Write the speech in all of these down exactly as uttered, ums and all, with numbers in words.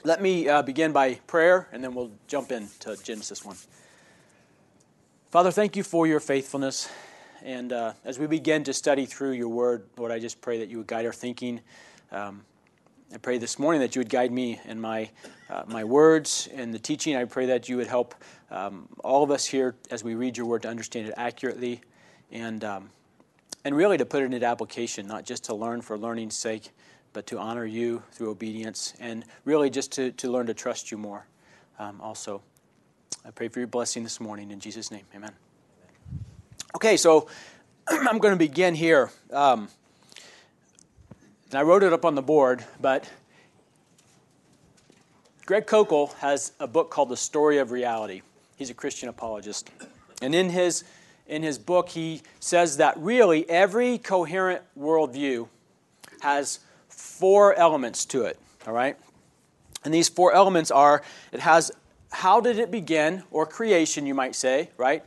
Let me uh, begin by prayer, and then we'll jump into Genesis one. Father, thank you for your faithfulness. And uh, as we begin to study through your word, Lord, I just pray that you would guide our thinking. Um, I pray this morning that you would guide me in my uh, my words and the teaching. I pray that you would help um, all of us here as we read your word to understand it accurately and um, and really to put it into application, not just to learn for learning's sake, but to honor you through obedience and really just to, to learn to trust you more um, also. I pray for your blessing this morning. In Jesus' name, amen. Okay, so I'm going to begin here. Um, and I wrote it up on the board, but Greg Koukl has a book called The Story of Reality. He's a Christian apologist. And in his, in his book, he says that really every coherent worldview has four elements to it, all right? And these four elements are, it has how did it begin, or creation, you might say, right?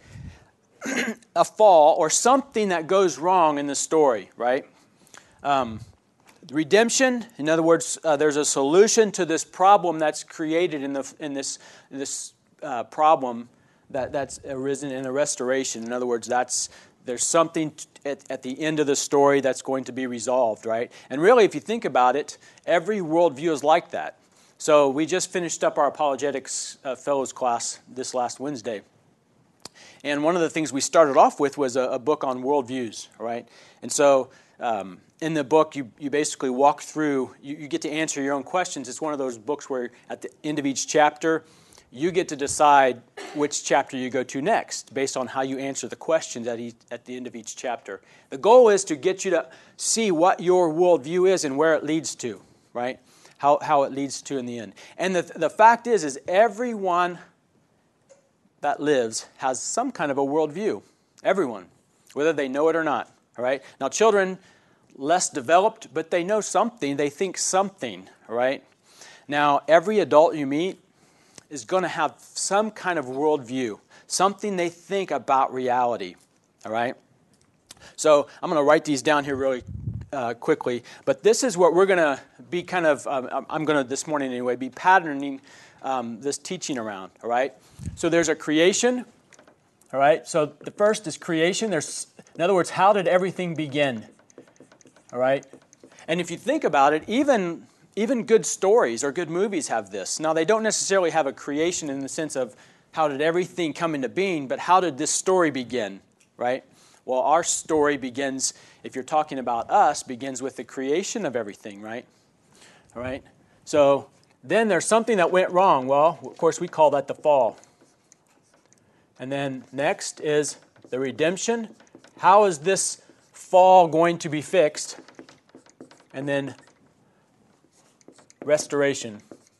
A fall, or something that goes wrong in the story, right? Um, redemption, in other words, uh, there's a solution to this problem that's created in the in this in this uh, problem that, that's arisen in a restoration. In other words, that's there's something t- at, at the end of the story that's going to be resolved, right? And really, if you think about it, every worldview is like that. So we just finished up our apologetics uh, fellows class this last Wednesday. And one of the things we started off with was a, a book on worldviews, right? And so um, in the book, you, you basically walk through, you, you get to answer your own questions. It's one of those books where at the end of each chapter, you get to decide which chapter you go to next based on how you answer the questions at, each, at the end of each chapter. The goal is to get you to see what your worldview is and where it leads to, right? How, how it leads to in the end. And the, the fact is, is everyone that lives has some kind of a worldview. Everyone, whether they know it or not. All right. Now, children, less developed, but they know something. They think something. All right. Now, every adult you meet is going to have some kind of worldview, something they think about reality. All right. So I'm going to write these down here really uh, quickly. But this is what we're going to be kind of. Um, I'm going to this morning anyway be patterning um, this teaching around. All right. So there's a creation, all right? So the first is creation. There's, in other words, how did everything begin, all right? And if you think about it, even, even good stories or good movies have this. Now, they don't necessarily have a creation in the sense of how did everything come into being, but how did this story begin, right? Well, our story begins, if you're talking about us, begins with the creation of everything, right? All right? So then there's something that went wrong. Well, of course, we call that the fall. And then next is the redemption. How is this fall going to be fixed? And then restoration.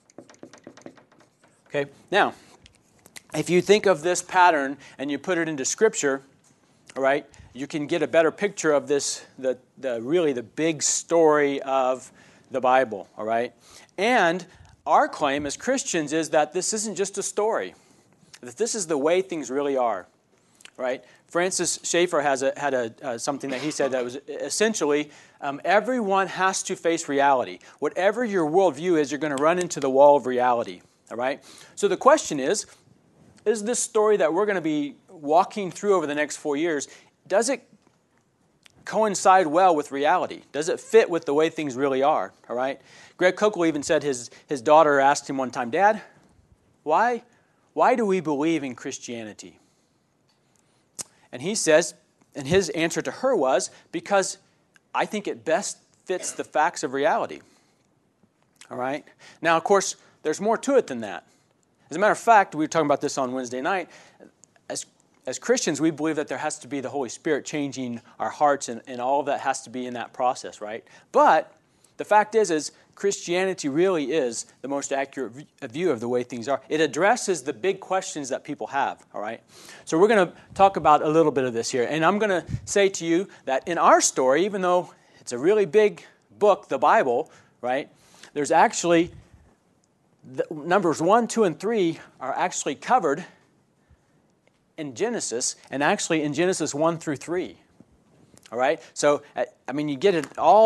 Okay, now, if you think of this pattern and you put it into Scripture, all right, you can get a better picture of this, the, the really the big story of the Bible, all right? And our claim as Christians is that this isn't just a story. That this is the way things really are, right? Francis Schaeffer has a, had a, uh, something that he said that was essentially um, everyone has to face reality. Whatever your worldview is, you're going to run into the wall of reality, all right? So the question is, is this story that we're going to be walking through over the next four years, does it coincide well with reality? Does it fit with the way things really are, all right? Greg Koukl even said his, his daughter asked him one time, Dad, why... Why do we believe in Christianity? And he says, and his answer to her was, because I think it best fits the facts of reality. All right? Now, of course, there's more to it than that. As a matter of fact, we were talking about this on Wednesday night. As, as Christians, we believe that there has to be the Holy Spirit changing our hearts, and, and all of that has to be in that process, right? But the fact is, is Christianity really is the most accurate view of the way things are. It addresses the big questions that people have, all right? So we're going to talk about a little bit of this here. And I'm going to say to you that in our story, even though it's a really big book, the Bible, right, there's actually, the numbers one, two, and three are actually covered in Genesis, and actually in Genesis one through three, all right? So, I mean, you get it all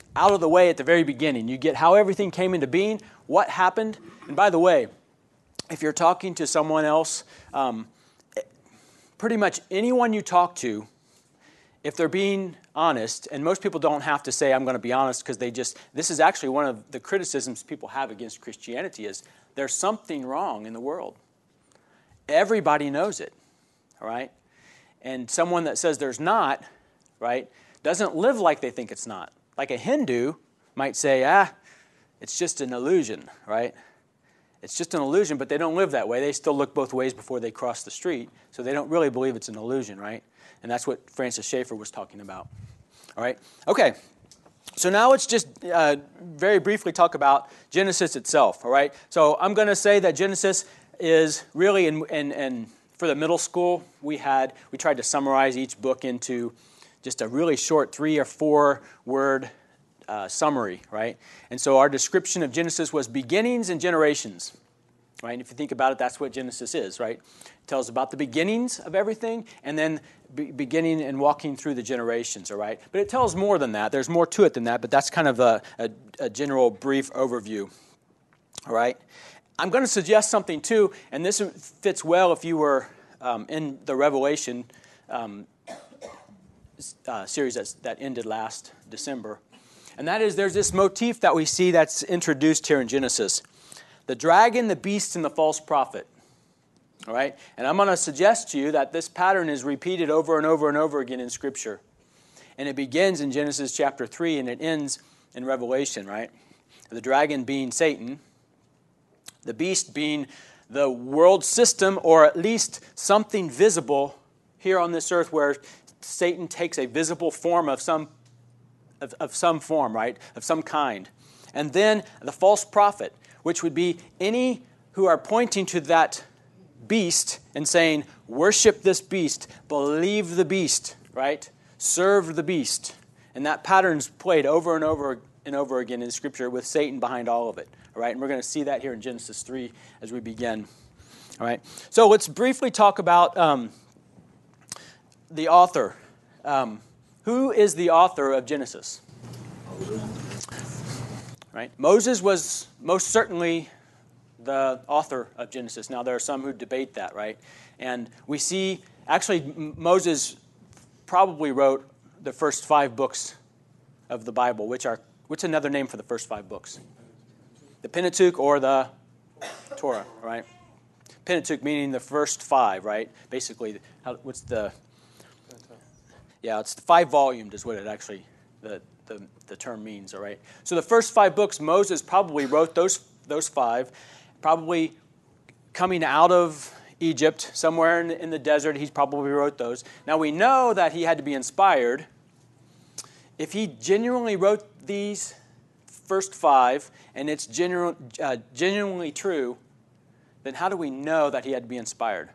out of the way at the very beginning. You get how everything came into being, what happened. And by the way, if you're talking to someone else, um, pretty much anyone you talk to, if they're being honest, and most people don't have to say, I'm going to be honest, because they just, this is actually one of the criticisms people have against Christianity is there's something wrong in the world. Everybody knows it, all right? And someone that says there's not, right, doesn't live like they think it's not. Like a Hindu might say, ah, it's just an illusion, right? It's just an illusion, but they don't live that way. They still look both ways before they cross the street, so they don't really believe it's an illusion, right? And that's what Francis Schaeffer was talking about. All right? Okay. So now let's just uh, very briefly talk about Genesis itself, all right? So I'm going to say that Genesis is really, in, in, in for the middle school, we had, we tried to summarize each book into just a really short three or four word uh, summary, right? And so our description of Genesis was beginnings and generations, right? And if you think about it, that's what Genesis is, right? It tells about the beginnings of everything, and then be- beginning and walking through the generations, all right? But it tells more than that. There's more to it than that, but that's kind of a, a, a general brief overview, all right? I'm going to suggest something too, and this fits well if you were um, in the Revelation um, uh, series that's, that ended last December. And that is, there's this motif that we see that's introduced here in Genesis. The dragon, the beast, and the false prophet. All right? And I'm going to suggest to you that this pattern is repeated over and over and over again in Scripture. And it begins in Genesis chapter three, and it ends in Revelation, right? The dragon being Satan. The beast being the world system, or at least something visible here on this earth where Satan takes a visible form of some Of, of some form, right? Of some kind. And then the false prophet, which would be any who are pointing to that beast and saying, worship this beast, believe the beast, right? Serve the beast. And that pattern's played over and over and over again in Scripture with Satan behind all of it, all right? And we're going to see that here in Genesis three as we begin, all right? So let's briefly talk about um, the author. Um Who is the author of Genesis? Right? Moses was most certainly the author of Genesis. Now, there are some who debate that, right? And we see, actually, Moses probably wrote the first five books of the Bible, which are, what's another name for the first five books? The Pentateuch or the Torah, right? Pentateuch meaning the first five, right? Basically, how, what's the... Yeah, it's the five-volumed is what it actually, the, the, the term means, all right? So the first five books, Moses probably wrote those, those five, probably coming out of Egypt, somewhere in, in the desert, he probably wrote those. Now, we know that he had to be inspired. If he genuinely wrote these first five, and it's genu- uh, genuinely true, then how do we know that he had to be inspired?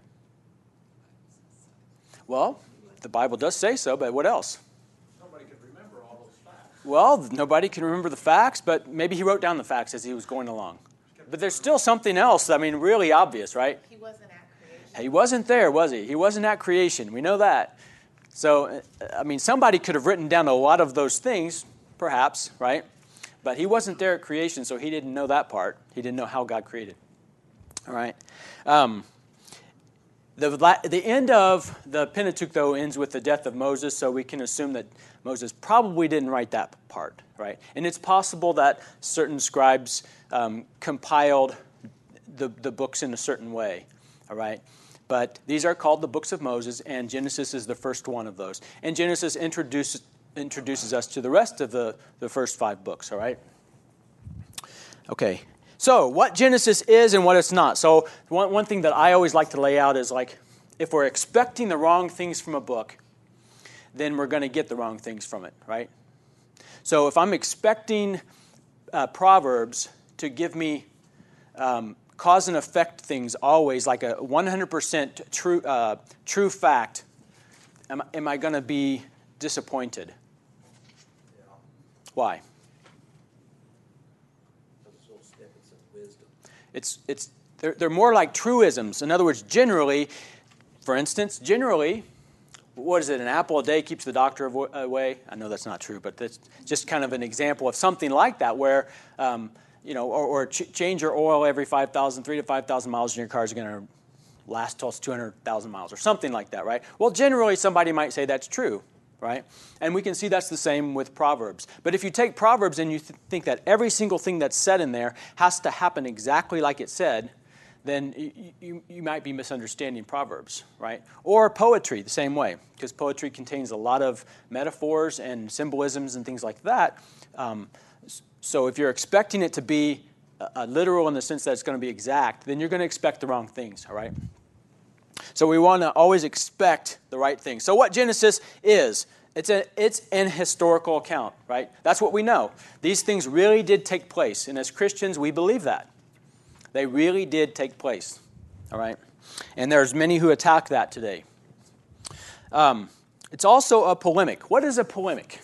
Well, the Bible does say so, but what else? Nobody could remember all those facts. Well, nobody can remember the facts, but maybe he wrote down the facts as he was going along. But there's still something else, I mean, really obvious, right? He wasn't at creation. He wasn't there, was he? He wasn't at creation. We know that. So, I mean, somebody could have written down a lot of those things, perhaps, right? But he wasn't there at creation, so he didn't know that part. He didn't know how God created. All right? Um, the, the end of the Pentateuch, though, ends with the death of Moses, so we can assume that Moses probably didn't write that part, right? And it's possible that certain scribes um, compiled the, the books in a certain way, all right? But these are called the books of Moses, and Genesis is the first one of those. And Genesis introduces introduces us to the rest of the, the first five books, all right? Okay, so what Genesis is and what it's not. So one, one thing that I always like to lay out is, like, if we're expecting the wrong things from a book, then we're going to get the wrong things from it, right? So if I'm expecting uh, Proverbs to give me um, cause and effect things always, like a one hundred percent true uh, true fact, am, am I going to be disappointed? Yeah. Why? Those little snippets of wisdom. It's it's they're, they're more like truisms. In other words, generally, for instance, generally, what is it, an apple a day keeps the doctor avo- away? I know that's not true, but that's just kind of an example of something like that where, um, you know, or, or ch- change your oil every five thousand, three to five thousand miles, and your car is going to last till it's two hundred thousand miles or something like that, right? Well, generally, somebody might say that's true, right? And we can see that's the same with Proverbs. But if you take Proverbs and you th- think that every single thing that's said in there has to happen exactly like it said, then you, you, you might be misunderstanding Proverbs, right? Or poetry the same way, because poetry contains a lot of metaphors and symbolisms and things like that. Um, so if you're expecting it to be a, a literal in the sense that it's going to be exact, then you're going to expect the wrong things, all right? So we want to always expect the right thing. So what Genesis is, it's, a, it's an historical account, right? That's what we know. These things really did take place, and as Christians, we believe that. They really did take place, all right? And there's many who attack that today. Um, it's also a polemic. What is a polemic?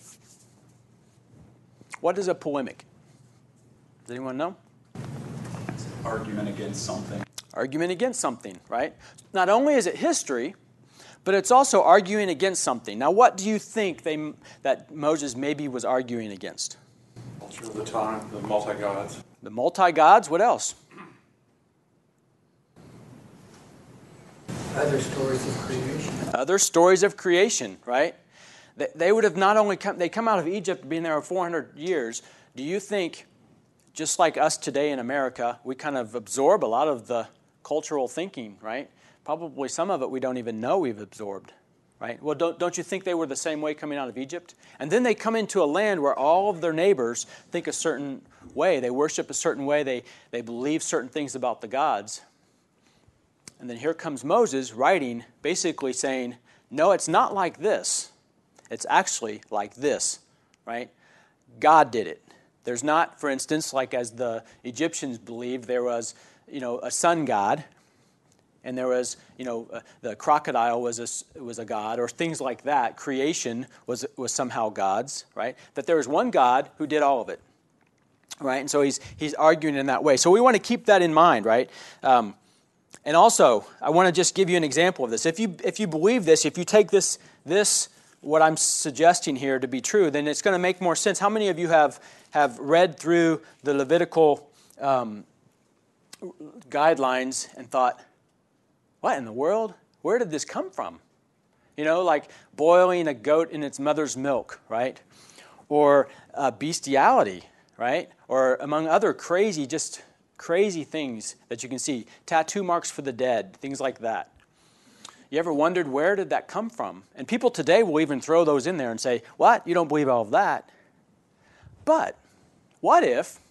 What is a polemic? Does anyone know? It's an argument against something. Argument against something, right? Not only is it history, but it's also arguing against something. Now, what do you think they, that Moses maybe was arguing against? Culture of the time, the multi-gods. The multi-gods, what else? Other stories of creation. Other stories of creation, right? They, they would have not only come, they come out of Egypt being there for four hundred years. Do you think, just like us today in America, we kind of absorb a lot of the cultural thinking, right? Probably some of it we don't even know we've absorbed, right? Well, don't, don't you think they were the same way coming out of Egypt? And then they come into a land where all of their neighbors think a certain way. They worship a certain way. They, they believe certain things about the gods. And then here comes Moses writing, basically saying, no, it's not like this. It's actually like this, right? God did it. There's not, for instance, like as the Egyptians believed, there was, you know, a sun god, and there was, you know, uh, the crocodile was a, was a god, or things like that. Creation was was somehow God's, right? That there was one God who did all of it, right? And so he's he's arguing in that way. So we want to keep that in mind, right? Um, and also, I want to just give you an example of this. If you if you believe this, if you take this this what I'm suggesting here to be true, then it's going to make more sense. How many of you have have read through the Levitical um, guidelines and thought, what in the world? Where did this come from? You know, like boiling a goat in its mother's milk, right? Or uh, bestiality, right? Or among other crazy, just crazy things that you can see. Tattoo marks for the dead, things like that. You ever wondered where did that come from? And people today will even throw those in there and say, what? You don't believe all of that? But what if,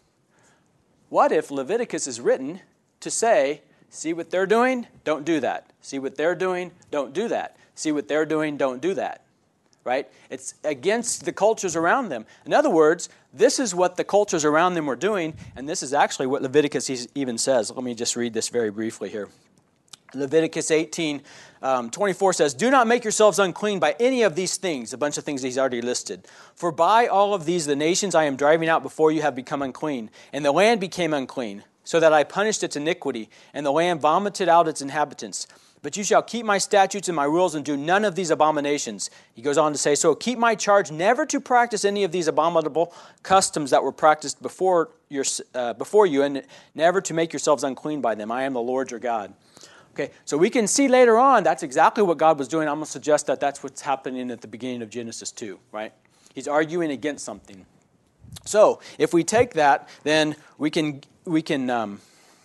what if Leviticus is written to say, see what they're doing? Don't do that. See what they're doing? Don't do that. See what they're doing? Don't do that. Right? It's against the cultures around them. In other words, this is what the cultures around them were doing, and this is actually what Leviticus even says. Let me just read this very briefly here. Leviticus eighteen, um, twenty-four says, do not make yourselves unclean by any of these things, a bunch of things he's already listed. For by all of these the nations I am driving out before you have become unclean, and the land became unclean, so that I punished its iniquity, and the land vomited out its inhabitants. But you shall keep my statutes and my rules and do none of these abominations. He goes on to say, so keep my charge never to practice any of these abominable customs that were practiced before, your, uh, before you, and never to make yourselves unclean by them. I am the Lord your God. Okay, so we can see later on that's exactly what God was doing. I'm going to suggest that that's what's happening at the beginning of Genesis two, right? He's arguing against something. So if we take that, then we can we can um,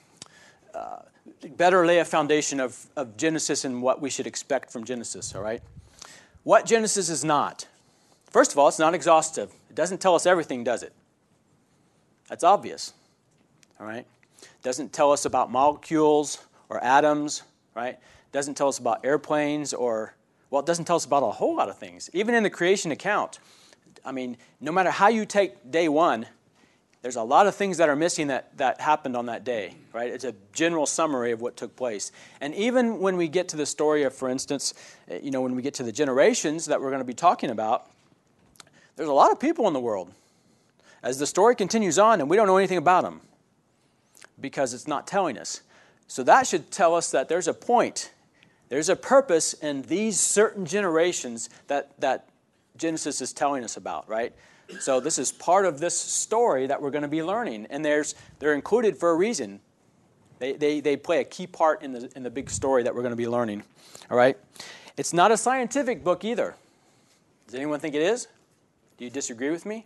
uh, better lay a foundation of, of Genesis and what we should expect from Genesis, all right? What Genesis is not. First of all, it's not exhaustive. It doesn't tell us everything, does it? That's obvious, all right? It doesn't tell us about molecules or atoms, right? It doesn't tell us about airplanes or, well, it doesn't tell us about a whole lot of things. Even in the creation account, I mean, no matter how you take day one, there's a lot of things that are missing that, that happened on that day, right? It's a general summary of what took place. And even when we get to the story of, for instance, you know, when we get to the generations that we're going to be talking about, there's a lot of people in the world. As the story continues on, and we don't know anything about them because it's not telling us. So that should tell us that there's a point There's a purpose in these certain generations that, that Genesis is telling us about, right? So this is part of this story that we're going to be learning, and there's they're included for a reason. They, they, they play a key part in the, in the big story that we're going to be learning, all right? It's not a scientific book either. Does anyone think it is? Do you disagree with me?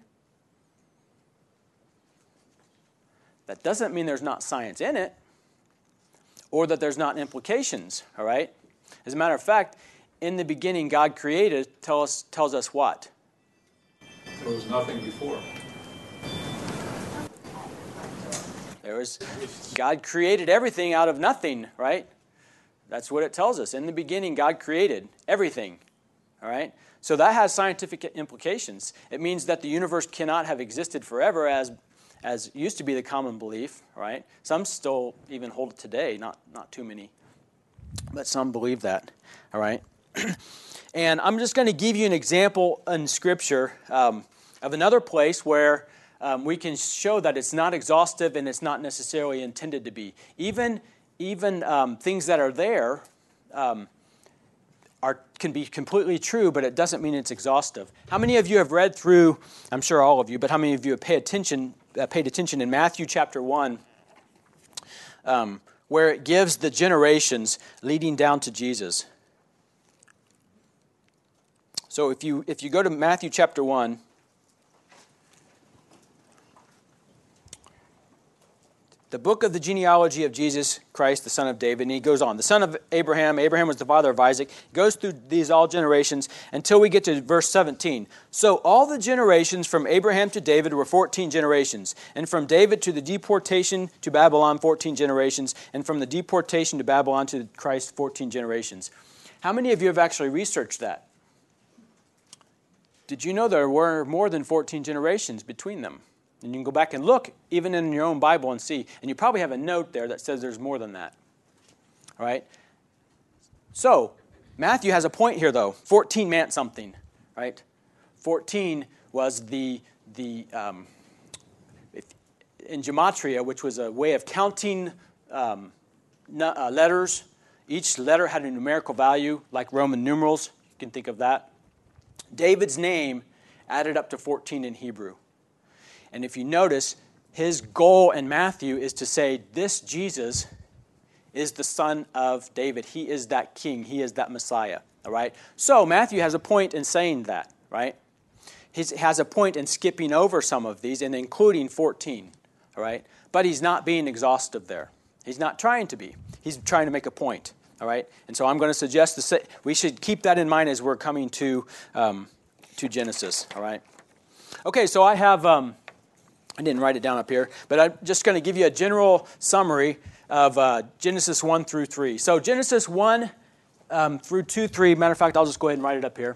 That doesn't mean there's not science in it or that there's not implications, all right? As a matter of fact, in the beginning, God created tell us, tells us what? There was nothing before. There was, God created everything out of nothing, right? That's what it tells us. In the beginning, God created everything, all right? So that has scientific implications. It means that the universe cannot have existed forever as as used to be the common belief, right? Some still even hold it today, not, not too many, but some believe that, all right? And I'm just going to give you an example in Scripture um, of another place where um, we can show that it's not exhaustive and it's not necessarily intended to be. Even, even um, things that are there um, are can be completely true, but it doesn't mean it's exhaustive. How many of you have read through, I'm sure all of you, but how many of you have paid attention, uh, paid attention in Matthew chapter one, um, where it gives the generations leading down to Jesus? So if you if you go to Matthew chapter one, the book of the genealogy of Jesus Christ, the son of David, and he goes on. The son of Abraham, Abraham was the father of Isaac. He goes through these all generations until we get to verse seventeen. So all the generations from Abraham to David were fourteen generations, and from David to the deportation to Babylon, fourteen generations, and from the deportation to Babylon to Christ, fourteen generations. How many of you have actually researched that? Did you know there were more than fourteen generations between them? And you can go back and look, even in your own Bible, and see. And you probably have a note there that says there's more than that. All right? So, Matthew has a point here, though. fourteen meant something, right? fourteen was the, the um, if, in gematria, which was a way of counting um, uh, letters. Each letter had a numerical value, like Roman numerals. You can think of that. David's name added up to fourteen in Hebrew. And if you notice, his goal in Matthew is to say, this Jesus is the son of David. He is that king. He is that Messiah. All right? So Matthew has a point in saying that, right? He has a point in skipping over some of these and including fourteen. All right? But he's not being exhaustive there. He's not trying to be. He's trying to make a point. All right? And so I'm going to suggest that we should keep that in mind as we're coming to um, to Genesis. All right? Okay, so I have... Um, I didn't write it down up here, but I'm just going to give you a general summary of uh, Genesis one through three. So Genesis one um, through two, three, matter of fact, I'll just go ahead and write it up here.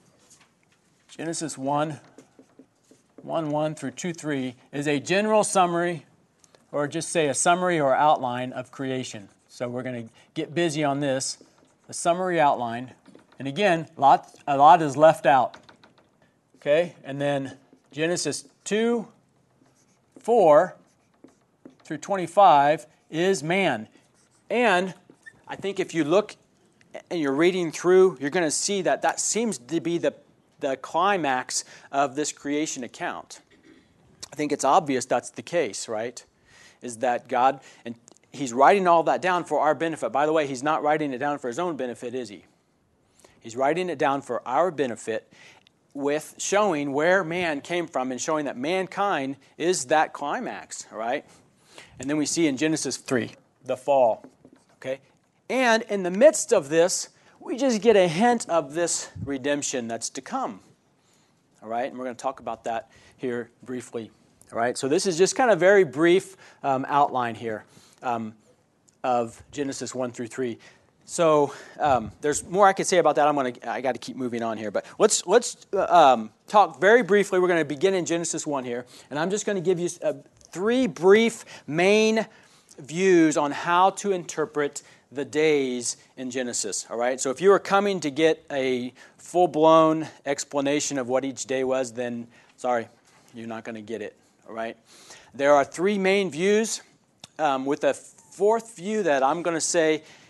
Genesis one, one, one through two, three is a general summary, or just say a summary or outline of creation. So we're going to get busy on this, the summary outline. And again, a lot, a lot is left out. Okay, and then Genesis two, four through twenty-five is man. And I think if you look and you're reading through, you're going to see that that seems to be the, the climax of this creation account. I think it's obvious that's the case, right? Is that God, and he's writing all that down for our benefit. By the way, he's not writing it down for his own benefit, is he? He's writing it down for our benefit, with showing where man came from and showing that mankind is that climax, all right? And then we see in Genesis three, the fall, okay? And in the midst of this, we just get a hint of this redemption that's to come, all right? And we're going to talk about that here briefly, all right? So this is just kind of very brief um, outline here um, of Genesis one through three. So um, there's more I could say about that. I'm gonna. I got to keep moving on here, but let's let's uh, um, talk very briefly. We're going to begin in Genesis one here, and I'm just going to give you uh, three brief main views on how to interpret the days in Genesis. All right. So if you were coming to get a full-blown explanation of what each day was, then sorry, you're not going to get it. All right. There are three main views, um, with a fourth view that I'm going to say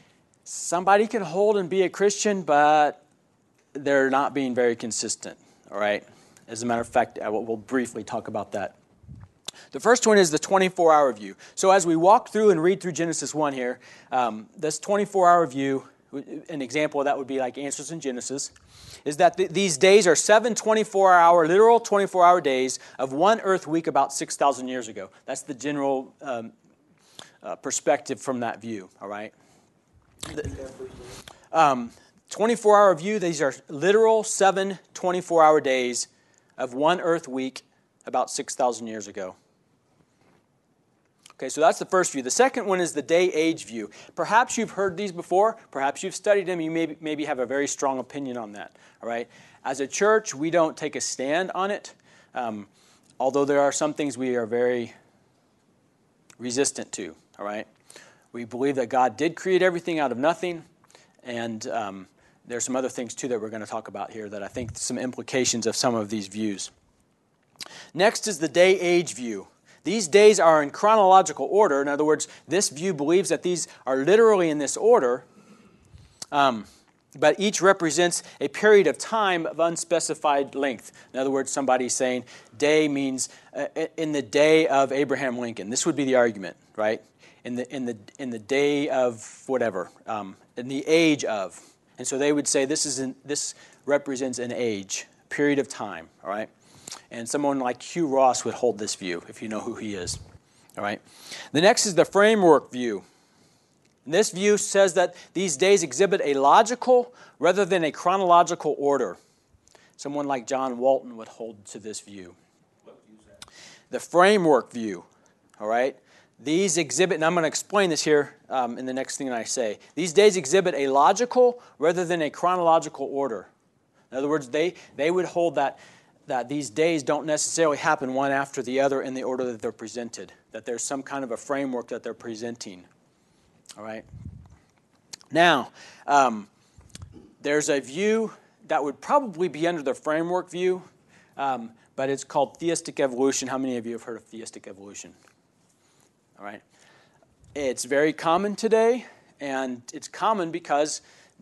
somebody can hold and be a Christian, but they're not being very consistent, all right? As a matter of fact, I will, we'll briefly talk about that. The first one is the twenty-four hour view. So as we walk through and read through Genesis one here, um, this twenty-four hour view, an example of that would be like Answers in Genesis, is that th- these days are seven twenty-four hour, literal twenty-four hour days of one earth week about six thousand years ago. That's the general um, uh, perspective from that view, all right? The, um, twenty-four hour view, these are literal seven twenty-four hour days of one earth week about six thousand years ago. Okay, so that's the first view. The second one is the day-age view. Perhaps you've heard these before. Perhaps you've studied them. You may, maybe have a very strong opinion on that. All right. As a church, we don't take a stand on it, um, although there are some things we are very resistant to. All right. We believe that God did create everything out of nothing, and um, there's some other things too that we're going to talk about here that I think some implications of some of these views. Next is the day-age view. These days are in chronological order. In other words, this view believes that these are literally in this order, um, but each represents a period of time of unspecified length. In other words, somebody's saying day means uh, in the day of Abraham Lincoln. This would be the argument, right? In the in the in the day of whatever, um, in the age of, and so they would say this is an, this represents an age, period of time. All right. And someone like Hugh Ross would hold this view, if you know who he is. All right. The next is the framework view. And this view says that these days exhibit a logical rather than a chronological order. Someone like John Walton would hold to this view. The framework view. All right. These exhibit, and I'm going to explain this here um, in the next thing that I say. These days exhibit a logical rather than a chronological order. In other words, they, they would hold that that these days don't necessarily happen one after the other in the order that they're presented, that there's some kind of a framework that they're presenting. All right? Now, um, there's a view that would probably be under the framework view, um, but it's called theistic evolution. How many of you have heard of theistic evolution? All right? It's very common today, and it's common because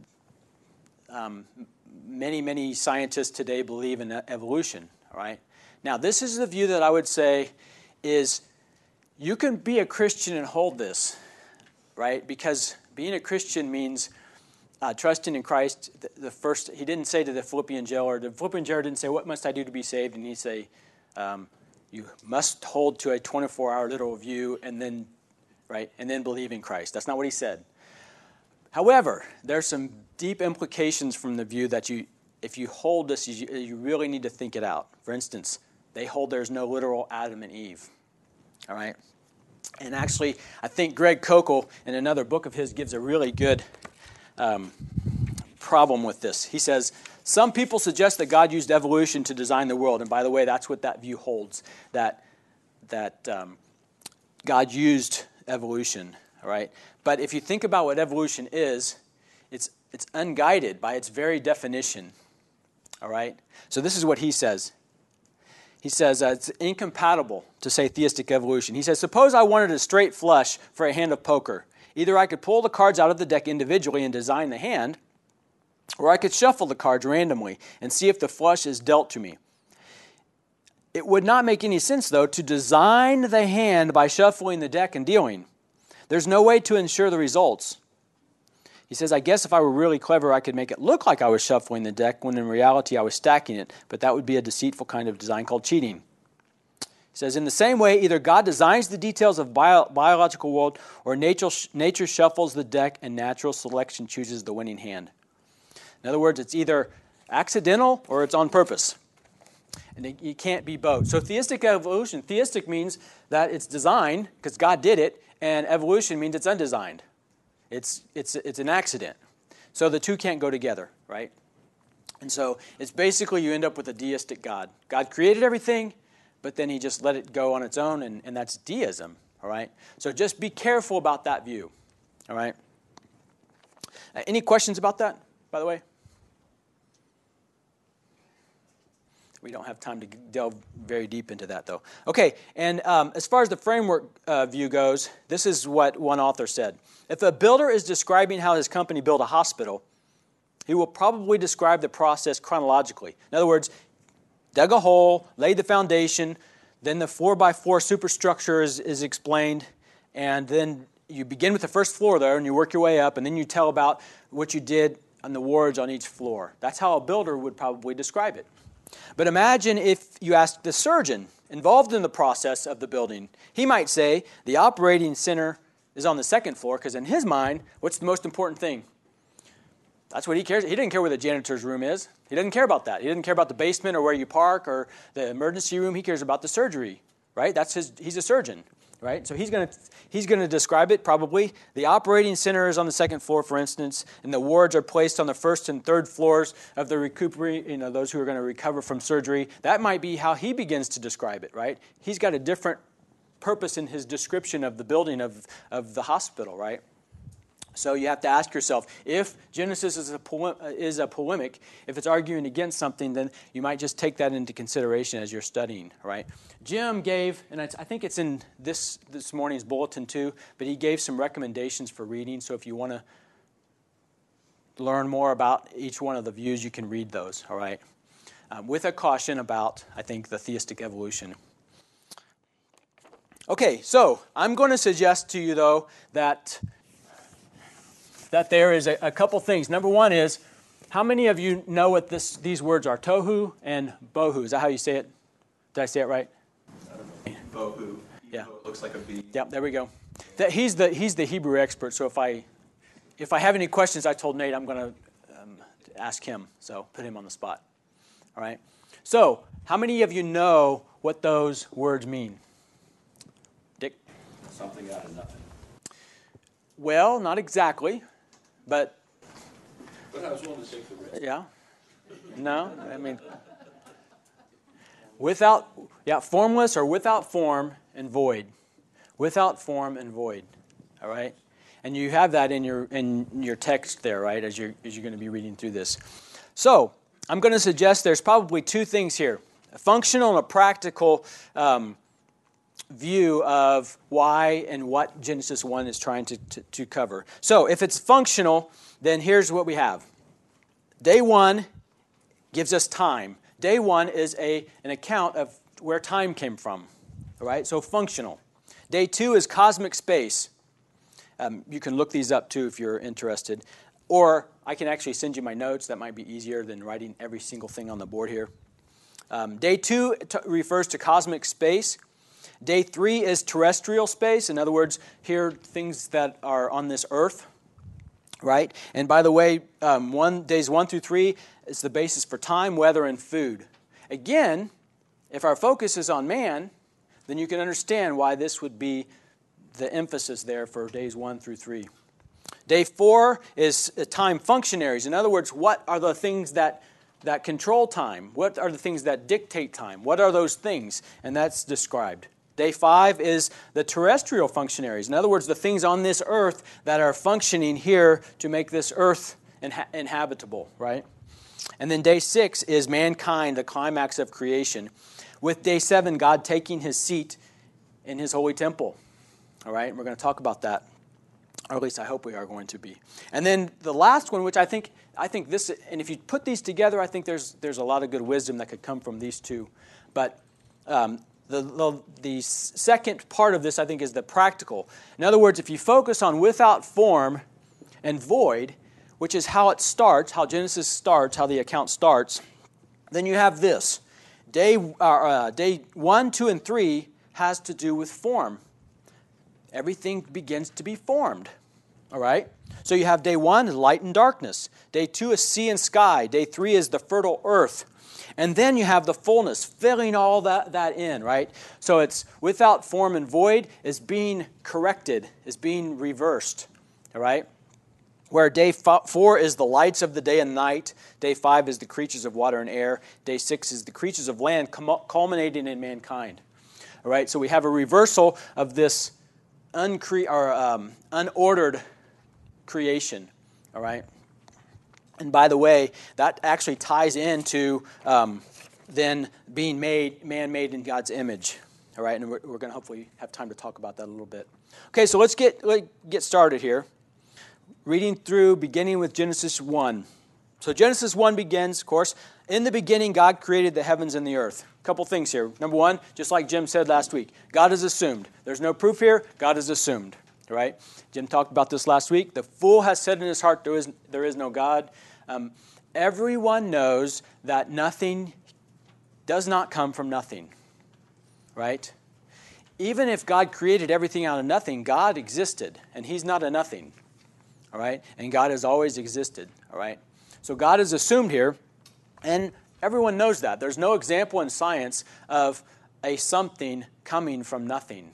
um, Many, many scientists today believe in evolution, all right? Now, this is the view that I would say is you can be a Christian and hold this, right? Because being a Christian means uh, trusting in Christ. The, the first, he didn't say to the Philippian jailer, the Philippian jailer didn't say, what must I do to be saved? And he'd say, um, you must hold to a twenty-four hour literal view and then, right, and then believe in Christ. That's not what he said. However, there's some deep implications from the view that you, if you hold this, you, you really need to think it out. For instance, they hold there's no literal Adam and Eve. All right? And actually, I think Greg Kokel, in another book of his, gives a really good um, problem with this. He says, some people suggest that God used evolution to design the world. And by the way, that's what that view holds, that, that um, God used evolution. All right? But if you think about what evolution is, it's it's unguided by its very definition. All right? So this is what he says. He says uh, it's incompatible to say theistic evolution. He says, suppose I wanted a straight flush for a hand of poker. Either I could pull the cards out of the deck individually and design the hand, or I could shuffle the cards randomly and see if the flush is dealt to me. It would not make any sense, though, to design the hand by shuffling the deck and dealing. There's no way to ensure the results. He says, I guess if I were really clever, I could make it look like I was shuffling the deck when in reality I was stacking it, but that would be a deceitful kind of design called cheating. He says, in the same way, either God designs the details of bio- biological world or nature, nature shuffles the deck and natural selection chooses the winning hand. In other words, it's either accidental or it's on purpose. And it, you can't be both. So theistic evolution, theistic means that it's designed because God did it, and evolution means it's undesigned. It's it's it's an accident. So the two can't go together, right? And so it's basically you end up with a deistic God. God created everything, but then he just let it go on its own, and, and that's deism, all right? So just be careful about that view, all right? Uh, any questions about that, by the way? We don't have time to delve very deep into that, though. Okay, and um, as far as the framework uh, view goes, this is what one author said. If a builder is describing how his company built a hospital, he will probably describe the process chronologically. In other words, dug a hole, laid the foundation, then the four by four superstructure is, is explained, and then you begin with the first floor there, and you work your way up, and then you tell about what you did on the wards on each floor. That's how a builder would probably describe it. But imagine if you asked the surgeon involved in the process of the building. He might say the operating center is on the second floor because in his mind, what's the most important thing? That's what he cares. He didn't care where the janitor's room is. He doesn't care about that. He doesn't care about the basement or where you park or the emergency room. He cares about the surgery, right? That's his. He's a surgeon, right? So he's going to he's going to describe it probably. The operating center is on the second floor, for instance, and the wards are placed on the first and third floors of the recuperate, you know, those who are going to recover from surgery. That might be how he begins to describe it, right? He's got a different purpose in his description of the building of, of the hospital, right? So you have to ask yourself, if Genesis is a, pole- is a polemic, if it's arguing against something, then you might just take that into consideration as you're studying, right? Jim gave, and I think it's in this, this morning's bulletin too, but he gave some recommendations for reading, so if you want to learn more about each one of the views, you can read those, all right? Um, with a caution about, I think, the theistic evolution. Okay, so I'm going to suggest to you, though, that... that there is a, a couple things. Number one is, how many of you know what this, these words are? Tohu and bohu. Is that how you say it? Did I say it right? Bohu. Yeah. It looks like a B. Yeah, there we go. That, he's the he's the Hebrew expert, so if I if I have any questions, I told Nate I'm going to um, ask him, so put him on the spot. All right? So, how many of you know what those words mean? Dick? Something out of nothing. Well, not exactly. But, But I was willing to take the risk. yeah, no, I mean, without, yeah, formless or without form and void. Without form and void, all right? And you have that in your in your text there, right, as you're, as you're going to be reading through this. So, I'm going to suggest there's probably two things here, a functional and a practical um view of why and what Genesis one is trying to, to, to cover. So if it's functional, then here's what we have. Day one gives us time. Day one is a an account of where time came from. All right, so functional. Day two is cosmic space. Um, you can look these up too if you're interested. Or I can actually send you my notes. That might be easier than writing every single thing on the board here. Um, day two t- refers to cosmic space. Day three is terrestrial space. In other words, here things that are on this earth, right? And by the way, um, one days one through three is the basis for time, weather, and food. Again, if our focus is on man, then you can understand why this would be the emphasis there for days one through three. Day four is time functionaries. In other words, what are the things that that control time? What are the things that dictate time? What are those things? And that's described. Day five is the terrestrial functionaries. In other words, the things on this earth that are functioning here to make this earth inha- inhabitable, right? And then day six is mankind, the climax of creation. With day seven, God taking his seat in his holy temple. All right, we're going to talk about that. Or at least I hope we are going to be. And then the last one, which I think I think this, and if you put these together, I think there's there's a lot of good wisdom that could come from these two. But um, the, the the second part of this, I think, is the practical. In other words, if you focus on without form and void, which is how it starts, how Genesis starts, how the account starts, then you have this. Day uh, day one, two, and three has to do with form. Everything begins to be formed, all right? So you have day one, light and darkness. Day two is sea and sky. Day three is the fertile earth. And then you have the fullness, filling all that, that in, right? So it's without form and void is being corrected, is being reversed, all right? Where day four is the lights of the day and night. Day five is the creatures of water and air. Day six is the creatures of land, culminating in mankind, all right? So we have a reversal of this Uncre- or, um, unordered creation, all right? And by the way, that actually ties into um, than being made, man made in God's image. All right, and we're, we're going to hopefully have time to talk about that a little bit. Okay, so let's get let's get started here. Reading through, beginning with Genesis one. So Genesis one begins, of course, in the beginning God created the heavens and the earth. A couple things here. Number one, just like Jim said last week, God is assumed. There's no proof here. God is assumed. All right? Jim talked about this last week. The fool has said in his heart, there is, there is no God. Um, everyone knows that nothing does not come from nothing. Right? Even if God created everything out of nothing, God existed, and he's not a nothing. All right? And God has always existed. All right? So God is assumed here, and everyone knows that. There's no example in science of a something coming from nothing.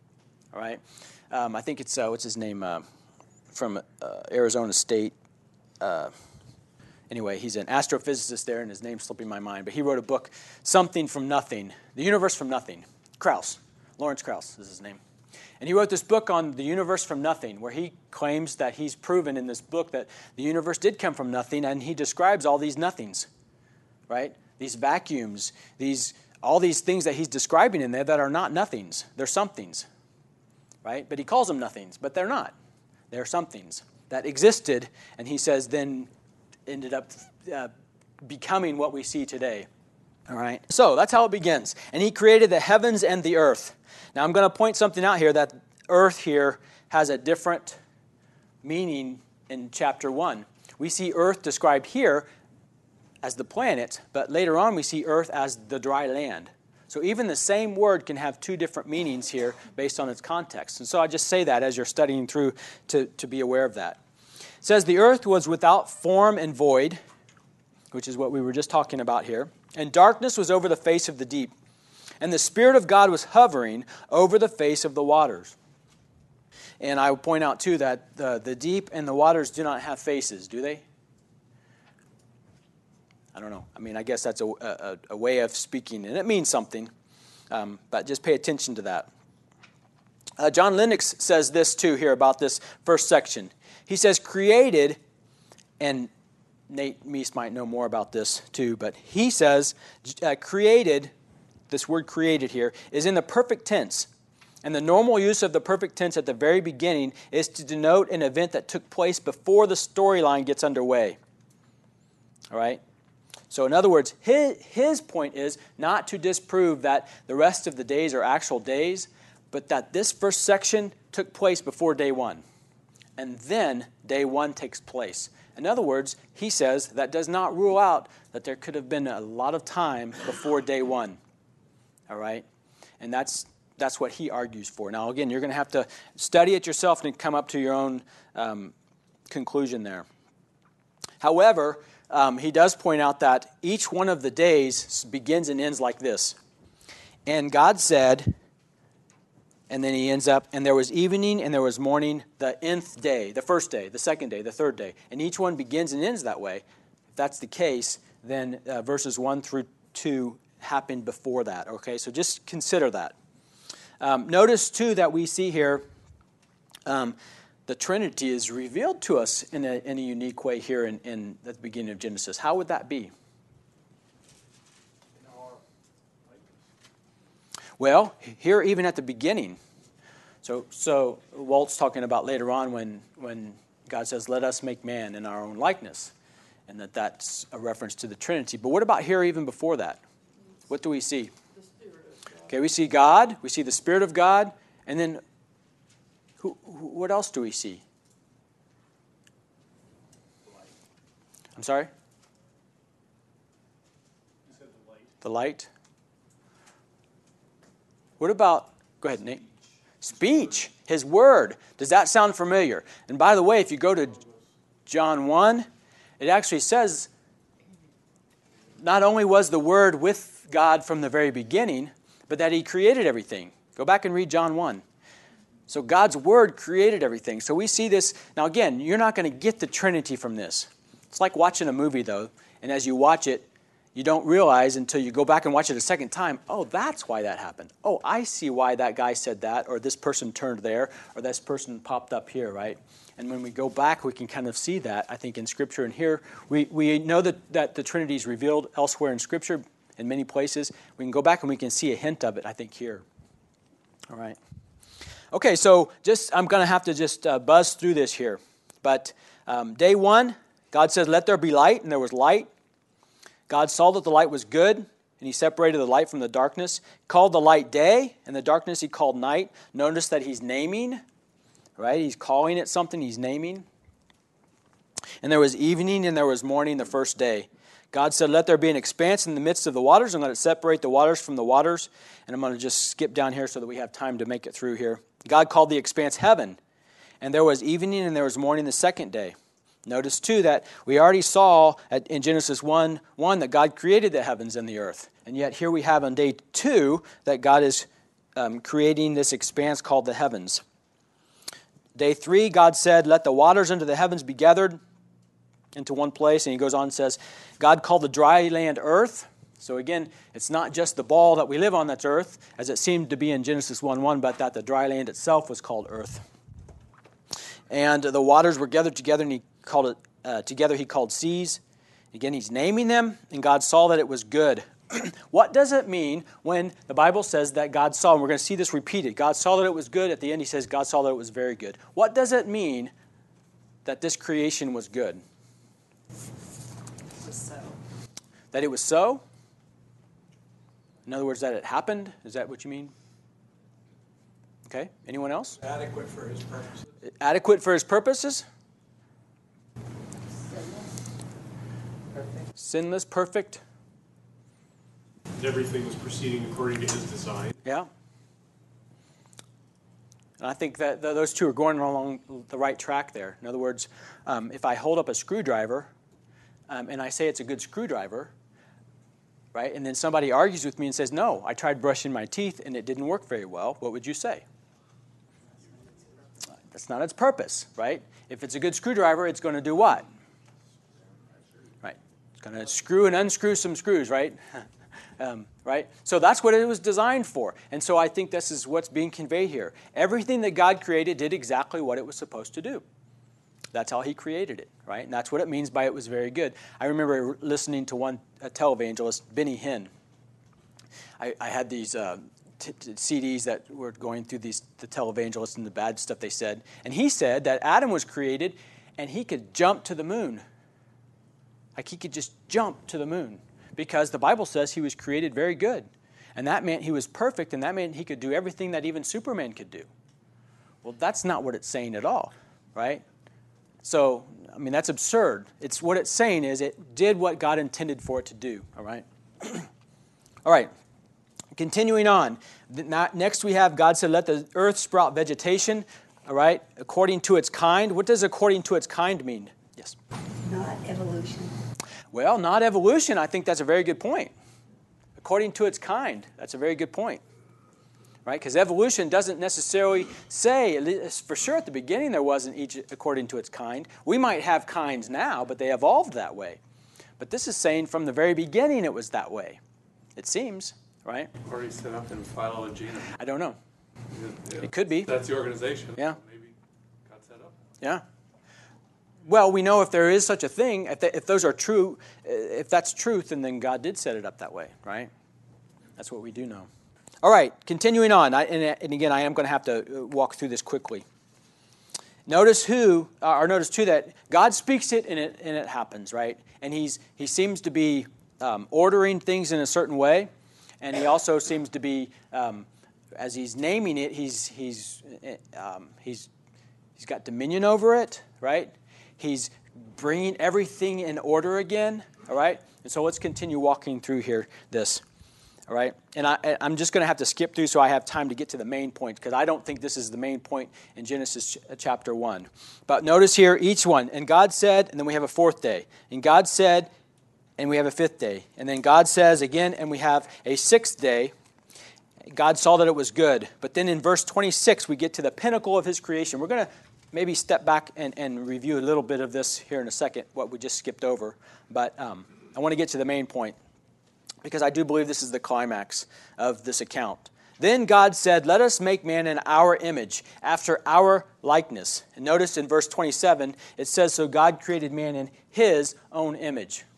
All right? Um, I think it's, uh, what's his name, uh, from uh, Arizona State. Uh, anyway, he's an astrophysicist there, and his name's slipping my mind. But he wrote a book, Something from Nothing, The Universe from Nothing. Krauss, Lawrence Krauss is his name. And he wrote this book on the universe from nothing, where he claims that he's proven in this book that the universe did come from nothing, and he describes all these nothings, right? These vacuums, these all these things that he's describing in there that are not nothings. They're somethings, right? But he calls them nothings, but they're not. They're somethings that existed, and he says then ended up uh, becoming what we see today. All right. So that's how it begins. And he created the heavens and the earth. Now I'm going to point something out here, that earth here has a different meaning in chapter one. We see earth described here as the planet, but later on we see earth as the dry land. So even the same word can have two different meanings here based on its context. And so I just say that as you're studying through to, to be aware of that. It says the earth was without form and void, which is what we were just talking about here. And darkness was over the face of the deep. And the Spirit of God was hovering over the face of the waters. And I will point out, too, that the, the deep and the waters do not have faces, do they? I don't know. I mean, I guess that's a, a, a way of speaking, and it means something. Um, but just pay attention to that. Uh, John Lennox says this, too, here about this first section. He says, created, and Nate Meese might know more about this too, but he says uh, created, this word created here, is in the perfect tense. And the normal use of the perfect tense at the very beginning is to denote an event that took place before the storyline gets underway. All right? So in other words, his, his point is not to disprove that the rest of the days are actual days, but that this first section took place before day one. And then day one takes place. In other words, he says that does not rule out that there could have been a lot of time before day one. All right? And that's that's what he argues for. Now, again, you're going to have to study it yourself and come up to your own um, conclusion there. However, um, he does point out that each one of the days begins and ends like this. And God said, and then he ends up, and there was evening and there was morning, the nth day, the first day, the second day, the third day. And each one begins and ends that way. If that's the case, then uh, verses one through two happened before that. Okay, so just consider that. Um, notice, too, that we see here um, the Trinity is revealed to us in a, in a unique way here in, in the beginning of Genesis. How would that be? Well, here even at the beginning, so so Walt's talking about later on when, when God says, let us make man in our own likeness, and that that's a reference to the Trinity. But what about here even before that? What do we see? The Spirit of God. Okay, we see God, we see the Spirit of God, and then who, who, what else do we see? Light. I'm sorry? You said the light. The light? What about, go ahead, Nate. Speech, his word. Does that sound familiar? And by the way, if you go to John one, it actually says not only was the word with God from the very beginning, but that he created everything. Go back and read John one. So God's word created everything. So we see this. Now again, you're not going to get the Trinity from this. It's like watching a movie, though, and as you watch it, you don't realize until you go back and watch it a second time, oh, that's why that happened. Oh, I see why that guy said that, or this person turned there, or this person popped up here, right? And when we go back, we can kind of see that, I think, in Scripture. And here, we, we know that, that the Trinity is revealed elsewhere in Scripture, in many places. We can go back and we can see a hint of it, I think, here. All right. Okay, so just I'm going to have to just uh, buzz through this here. But um, day one, God says, let there be light, and there was light. God saw that the light was good, and he separated the light from the darkness. Called the light day, and the darkness he called night. Notice that he's naming, right? He's calling it something, he's naming. And there was evening, and there was morning the first day. God said, let there be an expanse in the midst of the waters, and let it separate the waters from the waters. And I'm going to just skip down here so that we have time to make it through here. God called the expanse heaven. And there was evening and there was morning the second day. Notice, too, that we already saw at, in Genesis one, one that God created the heavens and the earth. And yet here we have on day two that God is um, creating this expanse called the heavens. Day three, God said, let the waters under the heavens be gathered into one place. And he goes on and says, God called the dry land earth. So again, it's not just the ball that we live on that's earth, as it seemed to be in Genesis one one, but that the dry land itself was called earth. And the waters were gathered together, and he called it uh, together he called seas. Again, he's naming them, and God saw that it was good. What does it mean when the Bible says that God saw, and we're going to see this repeated, God saw that it was good. At the end, he says God saw that it was very good. What does it mean that this creation was good? So. That it was so? In other words, that it happened? Is that what you mean? Okay. Anyone else? Adequate for his purposes. Adequate for his purposes? Perfect. Sinless, perfect? Everything was proceeding according to his design. Yeah. And I think that th- those two are going along the right track there. In other words, um, if I hold up a screwdriver um, and I say it's a good screwdriver, right, and then somebody argues with me and says, no, I tried brushing my teeth and it didn't work very well, what would you say? That's not its purpose, right? If it's a good screwdriver, it's going to do what? Right. It's going to screw and unscrew some screws, right? um, right? So that's what it was designed for. And so I think this is what's being conveyed here. Everything that God created did exactly what it was supposed to do. That's how he created it, right? And that's what it means by it was very good. I remember listening to one a televangelist, Benny Hinn. I, I had these uh, t- t- C Ds that were going through these the televangelists and the bad stuff they said. And he said that Adam was created and he could jump to the moon. Like he could just jump to the moon because the Bible says he was created very good. And that meant he was perfect, and that meant he could do everything that even Superman could do. Well, that's not what it's saying at all, right? So, I mean, that's absurd. It's what it's saying is it did what God intended for it to do, all right? All right, continuing on. Next we have God said, let the earth sprout vegetation, all right, according to its kind. What does according to its kind mean? Yes? Not evolution. Well, not evolution. I think that's a very good point. According to its kind. That's a very good point. Right? Because evolution doesn't necessarily say, for sure at the beginning there wasn't each according to its kind. We might have kinds now, but they evolved that way. But this is saying from the very beginning it was that way. It seems, right? Already set up in Philo and Genus. I don't know. Yeah. It could be. That's the organization. Yeah. Maybe got set up. Yeah. Well, we know if there is such a thing, if, they, if those are true, if that's truth, and then God did set it up that way, right? That's what we do know. All right, continuing on, I, and, and again, I am going to have to walk through this quickly. Notice who, uh, or notice too that God speaks it and it and it happens, right? And he's he seems to be um, ordering things in a certain way, and he also seems to be, um, as he's naming it, he's he's um, he's he's got dominion over it, right? He's bringing everything in order again, all right? And so let's continue walking through here this. All right, and I, I'm just going to have to skip through so I have time to get to the main point because I don't think this is the main point in Genesis ch- chapter one. But notice here each one. And God said, and then we have a fourth day. And God said, and we have a fifth day. And then God says again, and we have a sixth day. God saw that it was good. But then in verse twenty-six, we get to the pinnacle of his creation. We're going to maybe step back and, and review a little bit of this here in a second, what we just skipped over. But um, I want to get to the main point, because I do believe this is the climax of this account. Then God said, let us make man in our image, after our likeness. And notice in verse twenty-seven, it says, so God created man in his own image.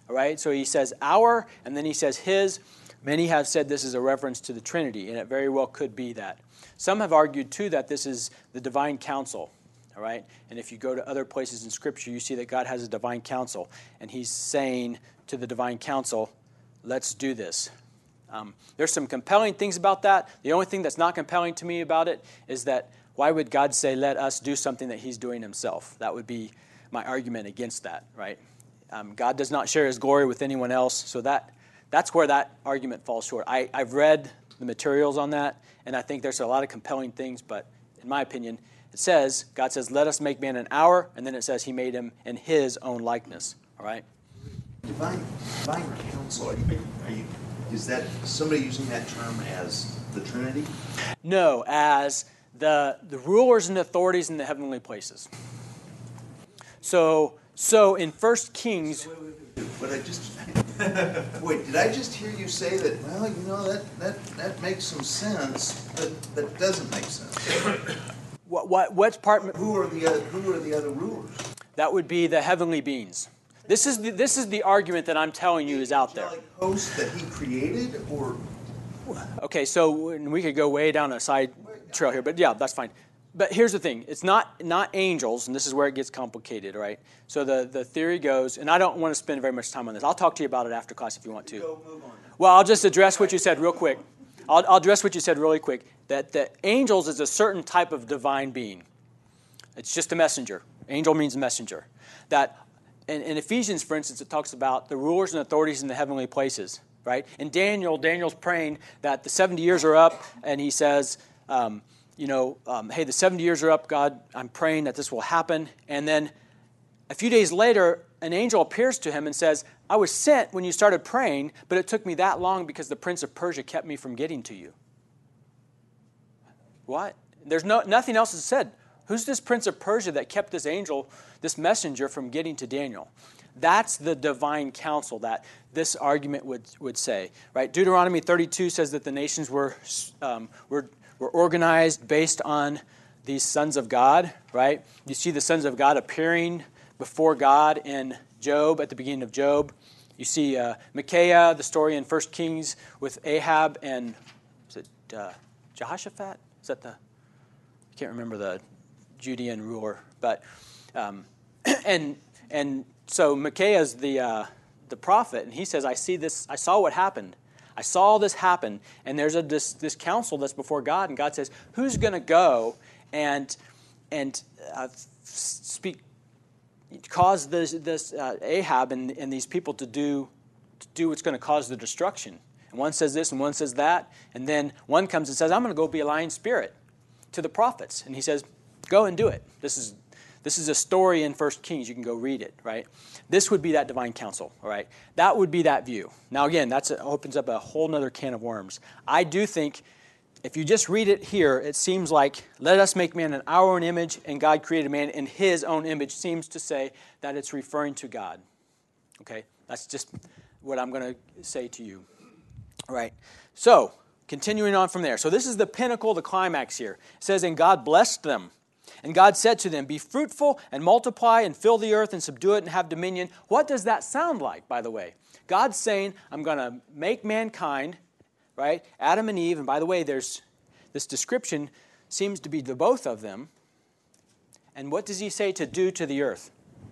All right, so he says our, and then he says his. Many have said this is a reference to the Trinity, and it very well could be that. Some have argued, too, that this is the divine counsel. All right, and if you go to other places in Scripture, you see that God has a divine counsel, and he's saying to the divine counsel, let's do this. Um, there's some compelling things about that. The only thing that's not compelling to me about it is that why would God say, let us do something that he's doing himself? That would be my argument against that, right? Um, God does not share his glory with anyone else, so that that's where that argument falls short. I, I've read the materials on that, and I think there's a lot of compelling things, but in my opinion, it says, God says, let us make man in our, and then it says he made him in his own likeness, all right? Divine, divine counsel, are you, are you, is that somebody using that term as the Trinity? No, as the the rulers and authorities in the heavenly places. So, so in First Kings... But I just, wait, did I just hear you say that, well, you know, that, that, that makes some sense, but that doesn't make sense? What, what, what's part... Who are the other, who are the other rulers? That would be the heavenly beings. This is the, this is the argument that I'm telling you is out there. Angelic host that he created, or... Okay, so we could go way down a side trail here, but yeah, that's fine. But here's the thing. It's not not angels, and this is where it gets complicated, right? So the, the theory goes, and I don't want to spend very much time on this. I'll talk to you about it after class if you want to. Go, move on. Well, I'll just address what you said real quick. I'll, I'll address what you said really quick, that the angels is a certain type of divine being. It's just a messenger. Angel means messenger. That in, in Ephesians, for instance, it talks about the rulers and authorities in the heavenly places, right? In Daniel, Daniel's praying that the seventy years are up, and he says, um, you know, um, hey, the seventy years are up, God, I'm praying that this will happen. And then a few days later, an angel appears to him and says, I was sent when you started praying, but it took me that long because the prince of Persia kept me from getting to you. What? There's no nothing else is said. Who's this prince of Persia that kept this angel, this messenger, from getting to Daniel? That's the divine counsel that this argument would, would say, right? Deuteronomy thirty-two says that the nations were um, were were organized based on these sons of God, right? You see the sons of God appearing before God in Job, at the beginning of Job. You see uh, Micaiah, the story in First Kings with Ahab and, is it uh, Jehoshaphat? Is that the, I can't remember the Judean ruler, but, um, and and so Micaiah's the uh, the prophet, and he says, I see this, I saw what happened. I saw this happen, and there's a this, this council that's before God, and God says, who's going to go and and uh, speak, cause this, this uh, Ahab and, and these people to do to do what's going to cause the destruction? And one says this, and one says that, and then one comes and says, I'm going to go be a lying spirit to the prophets, and he says, go and do it. This is this is a story in First Kings. You can go read it, right? This would be that divine counsel, all right? That would be that view. Now, again, that opens up a whole other can of worms. I do think if you just read it here, it seems like, let us make man in our own image, and God created man in his own image, seems to say that it's referring to God, okay? That's just what I'm going to say to you, all right? So, continuing on from there. So this is the pinnacle, the climax here. It says, and God blessed them. And God said to them, be fruitful and multiply and fill the earth and subdue it and have dominion. What does that sound like, by the way? God's saying, I'm going to make mankind, right? Adam and Eve. And by the way, there's this description seems to be the both of them. And what does he say to do to the earth?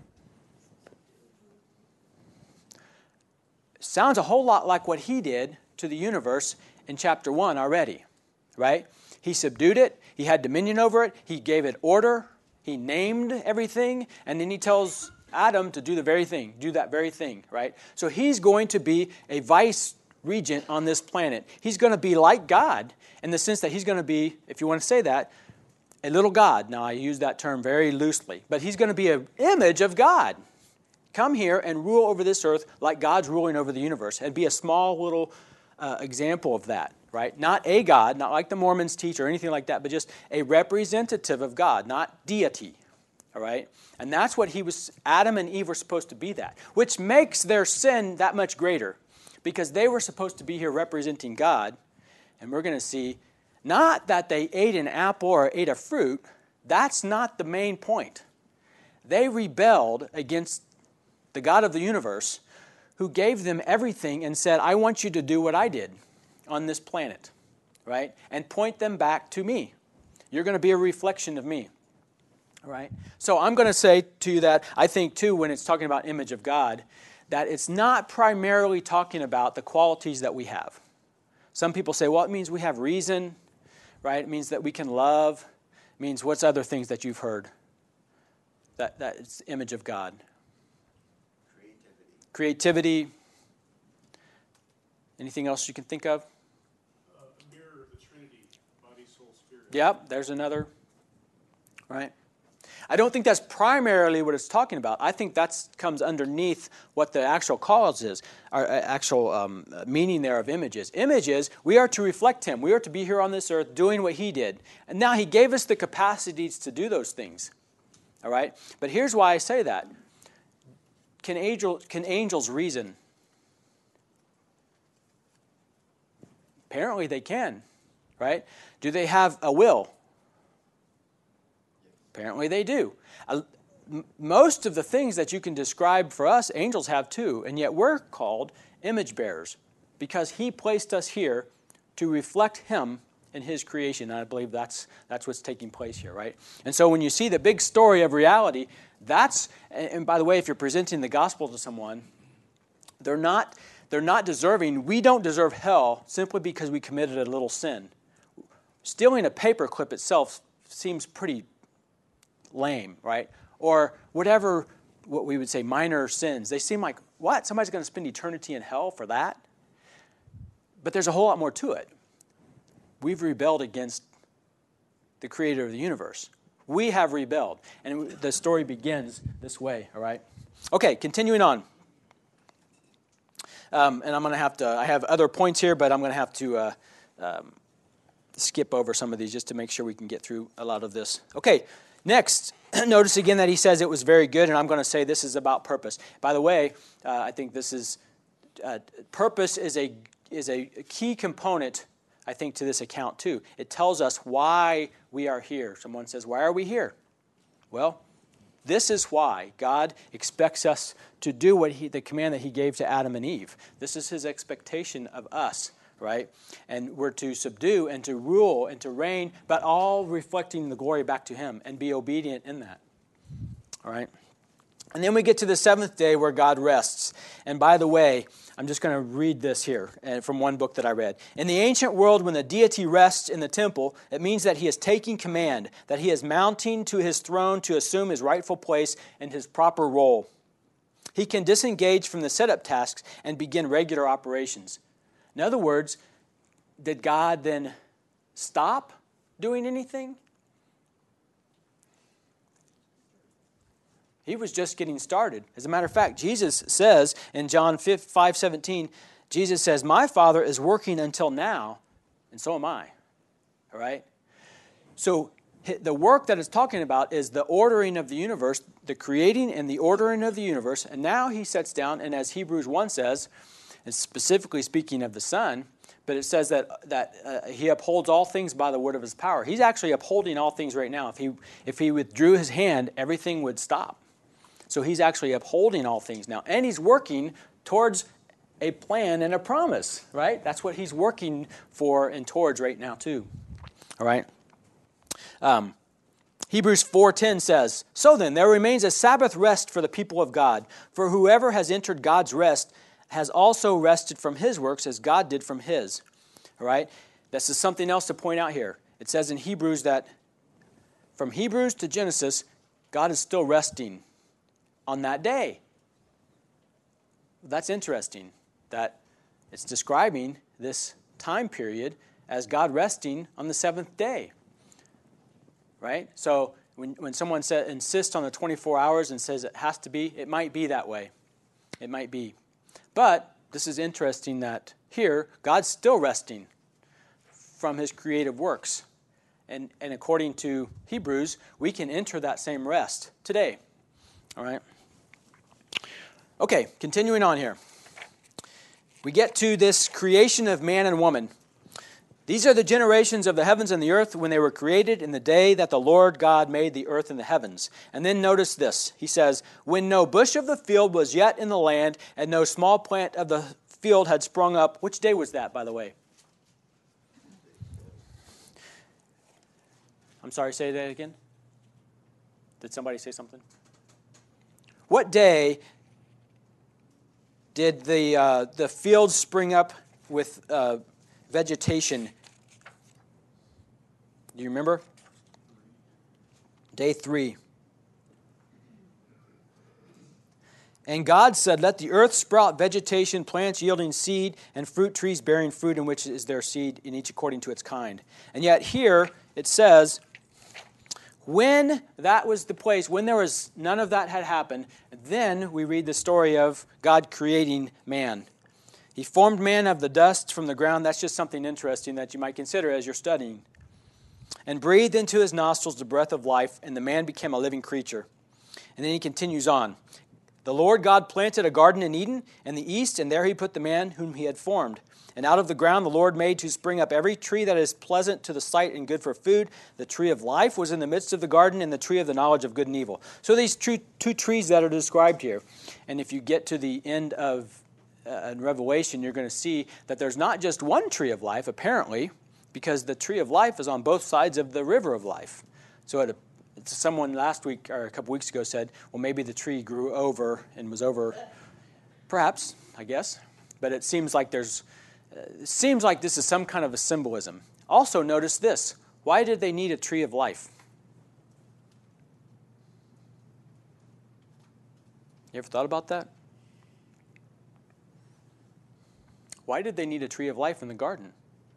Sounds a whole lot like what he did to the universe in chapter one already, right? He subdued it. He had dominion over it. He gave it order. He named everything. And then he tells Adam to do the very thing, do that very thing, right? So he's going to be a vice regent on this planet. He's going to be like God in the sense that he's going to be, if you want to say that, a little God. Now, I use that term very loosely. But he's going to be an image of God. Come here and rule over this earth like God's ruling over the universe. And be a small little uh, example of that. Right? Not a God, not like the Mormons teach or anything like that, but just a representative of God, not deity. All right? And that's what he was, Adam and Eve were supposed to be that, which makes their sin that much greater because they were supposed to be here representing God. And we're going to see not that they ate an apple or ate a fruit. That's not the main point. They rebelled against the God of the universe, who who gave them everything and said, I want you to do what I did on this planet, right? And point them back to me. You're going to be a reflection of me, all right? So I'm going to say to you that I think, too, when it's talking about image of God, that it's not primarily talking about the qualities that we have. Some people say, well, it means we have reason, right? It means that we can love. It means what's other things that you've heard? That, that it's the image of God. Creativity. Creativity. Anything else you can think of? Uh, mirror of the Trinity, body, soul, spirit. Yep, there's another. Right? I don't think that's primarily what it's talking about. I think that comes underneath what the actual cause is, our actual um, meaning there of images. Images, we are to reflect Him. We are to be here on this earth doing what He did. And now He gave us the capacities to do those things. All right? But here's why I say that. Can, angel, can angels reason? Apparently they can. Right? Do they have a will? Apparently they do. Uh, m- most of the things that you can describe for us, angels have too, and yet we're called image bearers because He placed us here to reflect Him in His creation. And I believe that's that's what's taking place here, right? And so when you see the big story of reality, that's, and, and by the way, if you're presenting the gospel to someone, they're not they're not deserving, we don't deserve hell simply because we committed a little sin. Stealing a paperclip itself seems pretty lame, right? Or whatever, what we would say minor sins. They seem like, what? Somebody's going to spend eternity in hell for that? But there's a whole lot more to it. We've rebelled against the creator of the universe. We have rebelled. And the story begins this way, all right? Okay, continuing on. Um, and I'm going to have to, I have other points here, but I'm going to have to uh, um, skip over some of these just to make sure we can get through a lot of this. Okay. Next, notice again that he says it was very good, and I'm going to say this is about purpose. By the way, uh, I think this is, uh, purpose is a is a key component, I think, to this account too. It tells us why we are here. Someone says, why are we here? Well, this is why God expects us to do what he, the command that He gave to Adam and Eve. This is His expectation of us. Right? And we're to subdue and to rule and to reign, but all reflecting the glory back to Him and be obedient in that. All right? And then we get to the seventh day where God rests. And by the way, I'm just going to read this here from one book that I read. In the ancient world, when the deity rests in the temple, it means that He is taking command, that He is mounting to His throne to assume His rightful place and His proper role. He can disengage from the setup tasks and begin regular operations. In other words, did God then stop doing anything? He was just getting started. As a matter of fact, Jesus says in John five seventeen, Jesus says, my Father is working until now, and so am I. All right? So the work that it's talking about is the ordering of the universe, the creating and the ordering of the universe, and now He sets down, and as Hebrews one says, it's specifically speaking of the Son, but it says that that uh, He upholds all things by the word of His power. He's actually upholding all things right now. If he if he withdrew His hand, everything would stop. So He's actually upholding all things now, and He's working towards a plan and a promise. Right? That's what He's working for and towards right now too. All right. Um, Hebrews four ten says, so then there remains a Sabbath rest for the people of God. For whoever has entered God's rest has also rested from his works as God did from His. All right? This is something else to point out here. It says in Hebrews that from Hebrews to Genesis, God is still resting on that day. That's interesting that it's describing this time period as God resting on the seventh day. Right? So when, when someone say, insists on the twenty-four hours and says it has to be, it might be that way. It might be. But this is interesting that here, God's still resting from His creative works. And, and according to Hebrews, we can enter that same rest today. All right? Okay, continuing on here. We get to this creation of man and woman. These are the generations of the heavens and the earth when they were created in the day that the Lord God made the earth and the heavens. And then notice this. He says, when no bush of the field was yet in the land, and no small plant of the field had sprung up. Which day was that, by the way? I'm sorry, say that again. Did somebody say something? What day did the uh, the fields spring up with uh, vegetation? Do you remember? Day three. And God said, let the earth sprout vegetation, plants yielding seed, and fruit trees bearing fruit in which is their seed, in each according to its kind. And yet here it says, when that was the place, when there was none of that had happened, then we read the story of God creating man. He formed man of the dust from the ground. That's just something interesting that you might consider as you're studying. And breathed into his nostrils the breath of life, and the man became a living creature. And then he continues on. The Lord God planted a garden in Eden in the east, and there he put the man whom he had formed. And out of the ground the Lord made to spring up every tree that is pleasant to the sight and good for food. The tree of life was in the midst of the garden, and the tree of the knowledge of good and evil. So these two, two trees that are described here. And if you get to the end of uh, Revelation, you're going to see that there's not just one tree of life, apparently, because the tree of life is on both sides of the river of life. So it someone last week or a couple weeks ago said, well, maybe the tree grew over and was over. Perhaps, I guess. But it seems like there's, uh, it seems like this is some kind of a symbolism. Also, notice this. Why did they need a tree of life? You ever thought about that? Why did they need a tree of life in the garden?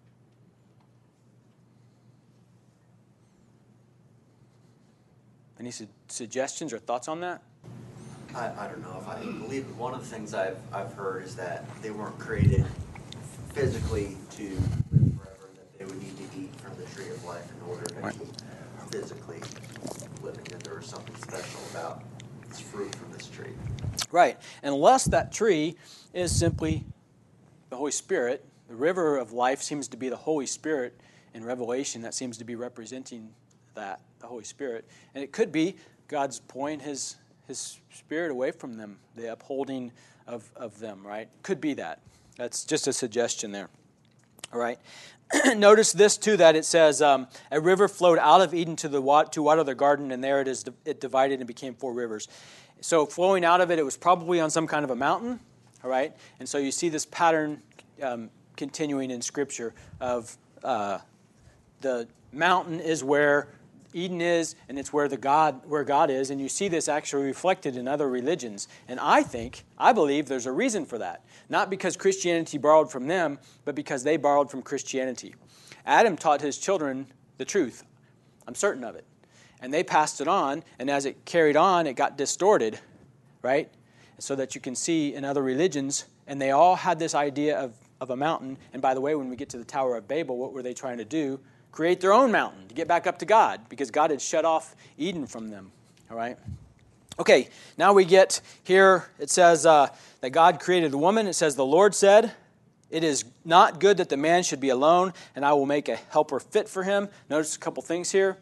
Any su- suggestions or thoughts on that? I, I don't know if I believe one of the things I've I've heard is that they weren't created physically to live forever, that they would need to eat from the tree of life in order to Right. keep physically living, that there was something special about this fruit from this tree. Right. Unless that tree is simply the Holy Spirit. The river of life seems to be the Holy Spirit in Revelation. That seems to be representing that, the Holy Spirit. And it could be God's pulling his his spirit away from them, the upholding of, of them, right? Could be that. That's just a suggestion there. All right. Notice this, too, that it says, um, a river flowed out of Eden to the water, to water the garden, and there it is. It divided and became four rivers. So flowing out of it, it was probably on some kind of a mountain, all right? And so you see this pattern um, continuing in Scripture of uh, the mountain is where Eden is, and it's where the God where God is, and you see this actually reflected in other religions. And I think, I believe there's a reason for that. Not because Christianity borrowed from them, but because they borrowed from Christianity. Adam taught his children the truth. I'm certain of it. And they passed it on, and as it carried on, it got distorted, right? So that you can see in other religions, and they all had this idea of, of a mountain. And by the way, when we get to the Tower of Babel, what were they trying to do? Create their own mountain to get back up to God, because God had shut off Eden from them. All right? Okay, now we get here, it says uh, that God created the woman. It says, the Lord said, it is not good that the man should be alone, and I will make a helper fit for him. Notice a couple things here.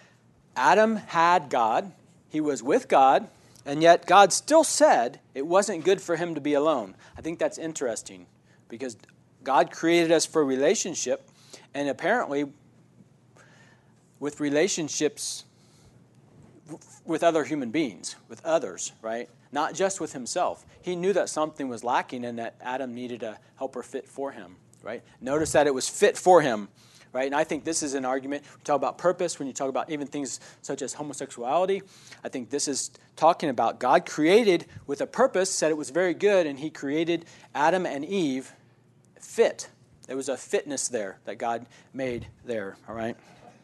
Adam had God. He was with God, and yet God still said it wasn't good for him to be alone. I think that's interesting, because God created us for relationship, and apparently with relationships with other human beings, with others, right? Not just with himself. He knew that something was lacking and that Adam needed a helper fit for him, right? Notice that it was fit for him, right? And I think this is an argument. We talk about purpose, when you talk about even things such as homosexuality, I think this is talking about God created with a purpose, said it was very good, and he created Adam and Eve fit. There was a fitness there that God made there, all right?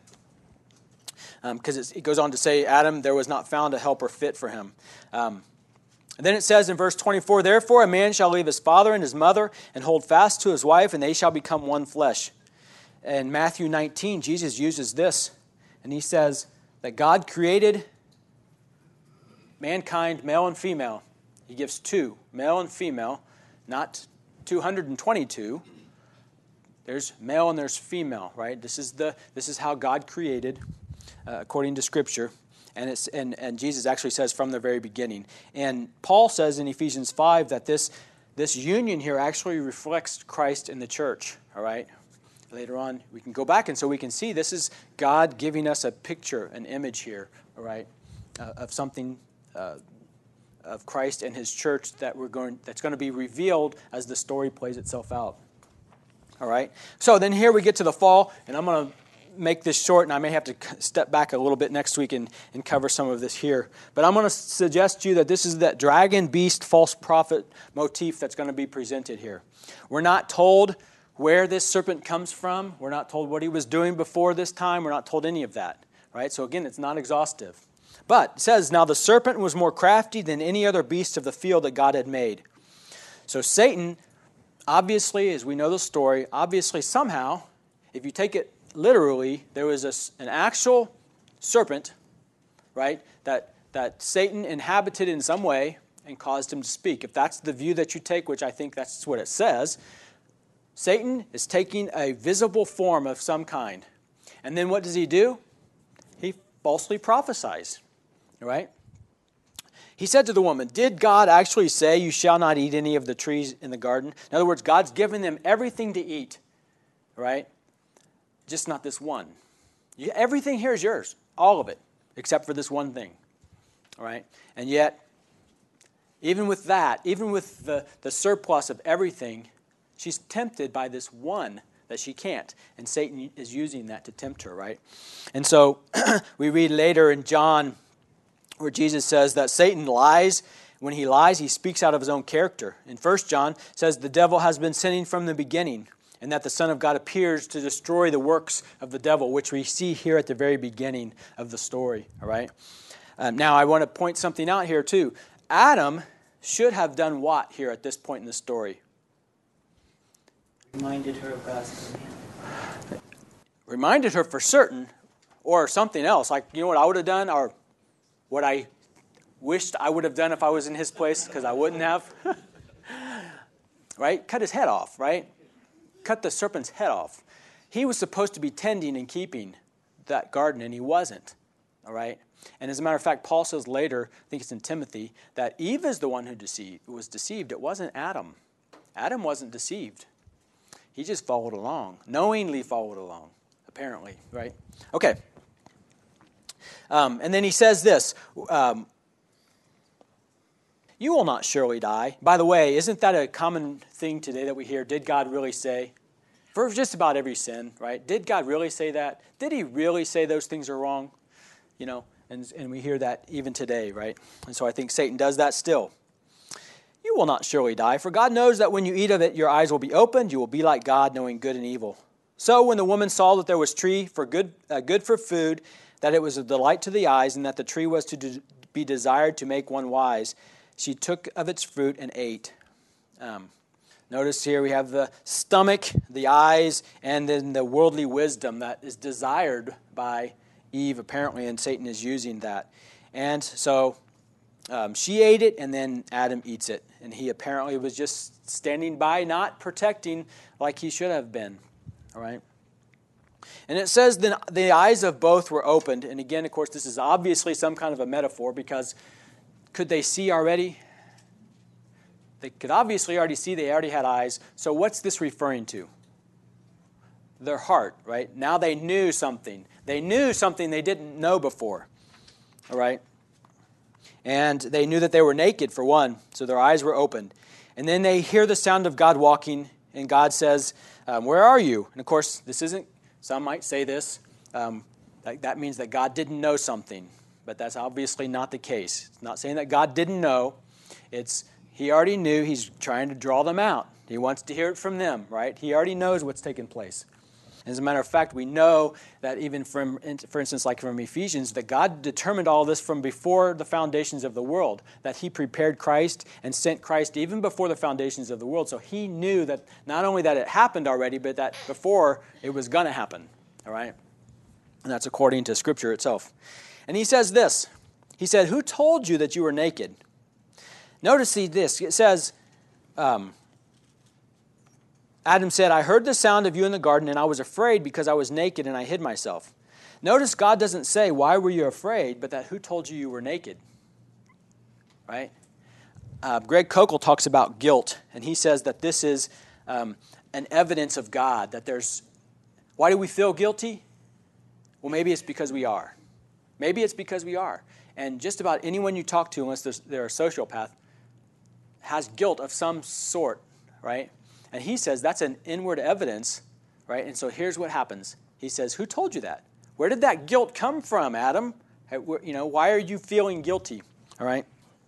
Because um, it goes on to say, Adam, there was not found a helper fit for him. Um, and then it says in verse twenty-four, therefore a man shall leave his father and his mother and hold fast to his wife, and they shall become one flesh. In Matthew nineteen, Jesus uses this, and he says that God created mankind, male and female. He gives two, male and female, not two hundred twenty-two. There's male and there's female, right? This is the this is how God created, uh, according to Scripture. And, it's, and, and Jesus actually says from the very beginning. And Paul says in Ephesians five that this, this union here actually reflects Christ in the church, all right? Later on, we can go back, and so we can see this is God giving us a picture, an image here, all right, uh, of something, uh, of Christ and his church that we're going, that's going to be revealed as the story plays itself out, all right? So then here we get to the fall, and I'm going to make this short, and I may have to step back a little bit next week and, and cover some of this here. But I'm going to suggest to you that this is that dragon, beast, false prophet motif that's going to be presented here. We're not told where this serpent comes from. We're not told what he was doing before this time. We're not told any of that. Right? So again, it's not exhaustive. But it says, now the serpent was more crafty than any other beast of the field that God had made. So Satan, obviously, as we know the story, obviously somehow, if you take it literally, there was a, an actual serpent, right, that, that Satan inhabited in some way and caused him to speak. If that's the view that you take, which I think that's what it says, Satan is taking a visible form of some kind. And then what does he do? He falsely prophesies, right? He said to the woman, did God actually say you shall not eat any of the trees in the garden? In other words, God's given them everything to eat, right? Just not this one. You, everything here is yours, all of it, except for this one thing, all right? And yet, even with that, even with the, the surplus of everything, she's tempted by this one that she can't, and Satan is using that to tempt her, right? And so we read later in John where Jesus says that Satan lies. When he lies, he speaks out of his own character. In First John, it says the devil has been sinning from the beginning, and that the Son of God appears to destroy the works of the devil, which we see here at the very beginning of the story, all right? Um, now, I want to point something out here, too. Adam should have done what here at this point in the story? Reminded her of God's command. Reminded her for certain, or something else. Like, you know what I would have done, or what I wished I would have done if I was in his place, because I wouldn't have. Right? Cut his head off, right? Cut the serpent's head off. He was supposed to be tending and keeping that garden, and he wasn't. All right? And as a matter of fact, Paul says later, I think it's in Timothy, that Eve is the one who deceived, was deceived. It wasn't Adam. Adam wasn't deceived. He just followed along, knowingly followed along, apparently, right? Okay. Um, and then he says this, um, you will not surely die. By the way, isn't that a common thing today that we hear? Did God really say? For just about every sin, right? Did God really say that? Did he really say those things are wrong? You know, and, and we hear that even today, right? And so I think Satan does that still. You will not surely die, for God knows that when you eat of it, your eyes will be opened. You will be like God, knowing good and evil. So when the woman saw that there was tree for good, uh, good for food, that it was a delight to the eyes, and that the tree was to de- be desired to make one wise, she took of its fruit and ate. Um, notice here we have the stomach, the eyes, and then the worldly wisdom that is desired by Eve, apparently, and Satan is using that. And so um, she ate it, and then Adam eats it. And he apparently was just standing by, not protecting like he should have been. All right? And it says then the eyes of both were opened. And again, of course, this is obviously some kind of a metaphor, because could they see already? They could obviously already see. They already had eyes. So what's this referring to? Their heart, right? Now they knew something. They knew something they didn't know before. All right? And they knew that they were naked, for one. So their eyes were opened. And then they hear the sound of God walking. And God says, um, where are you? And of course, this isn't, some might say this, um, that, that means that God didn't know something. But that's obviously not the case. It's not saying that God didn't know. It's he already knew. He's trying to draw them out. He wants to hear it from them, right? He already knows what's taking place. As a matter of fact, we know that even from, for instance, like from Ephesians, that God determined all this from before the foundations of the world, that he prepared Christ and sent Christ even before the foundations of the world. So he knew that not only that it happened already, but that before it was going to happen, all right? And that's according to Scripture itself. And he says this. He said, who told you that you were naked? Notice this. It says, um, Adam said, I heard the sound of you in the garden, and I was afraid because I was naked and I hid myself. Notice God doesn't say, why were you afraid, but that who told you you were naked? Right? Uh, Greg Kokel talks about guilt, and he says that this is um, an evidence of God, that there's, why do we feel guilty? Well, maybe it's because we are. Maybe it's because we are. And just about anyone you talk to, unless they're a sociopath, has guilt of some sort, right? And he says that's an inward evidence, right? And so here's what happens. He says, who told you that? Where did that guilt come from, Adam? You know, why are you feeling guilty? All right?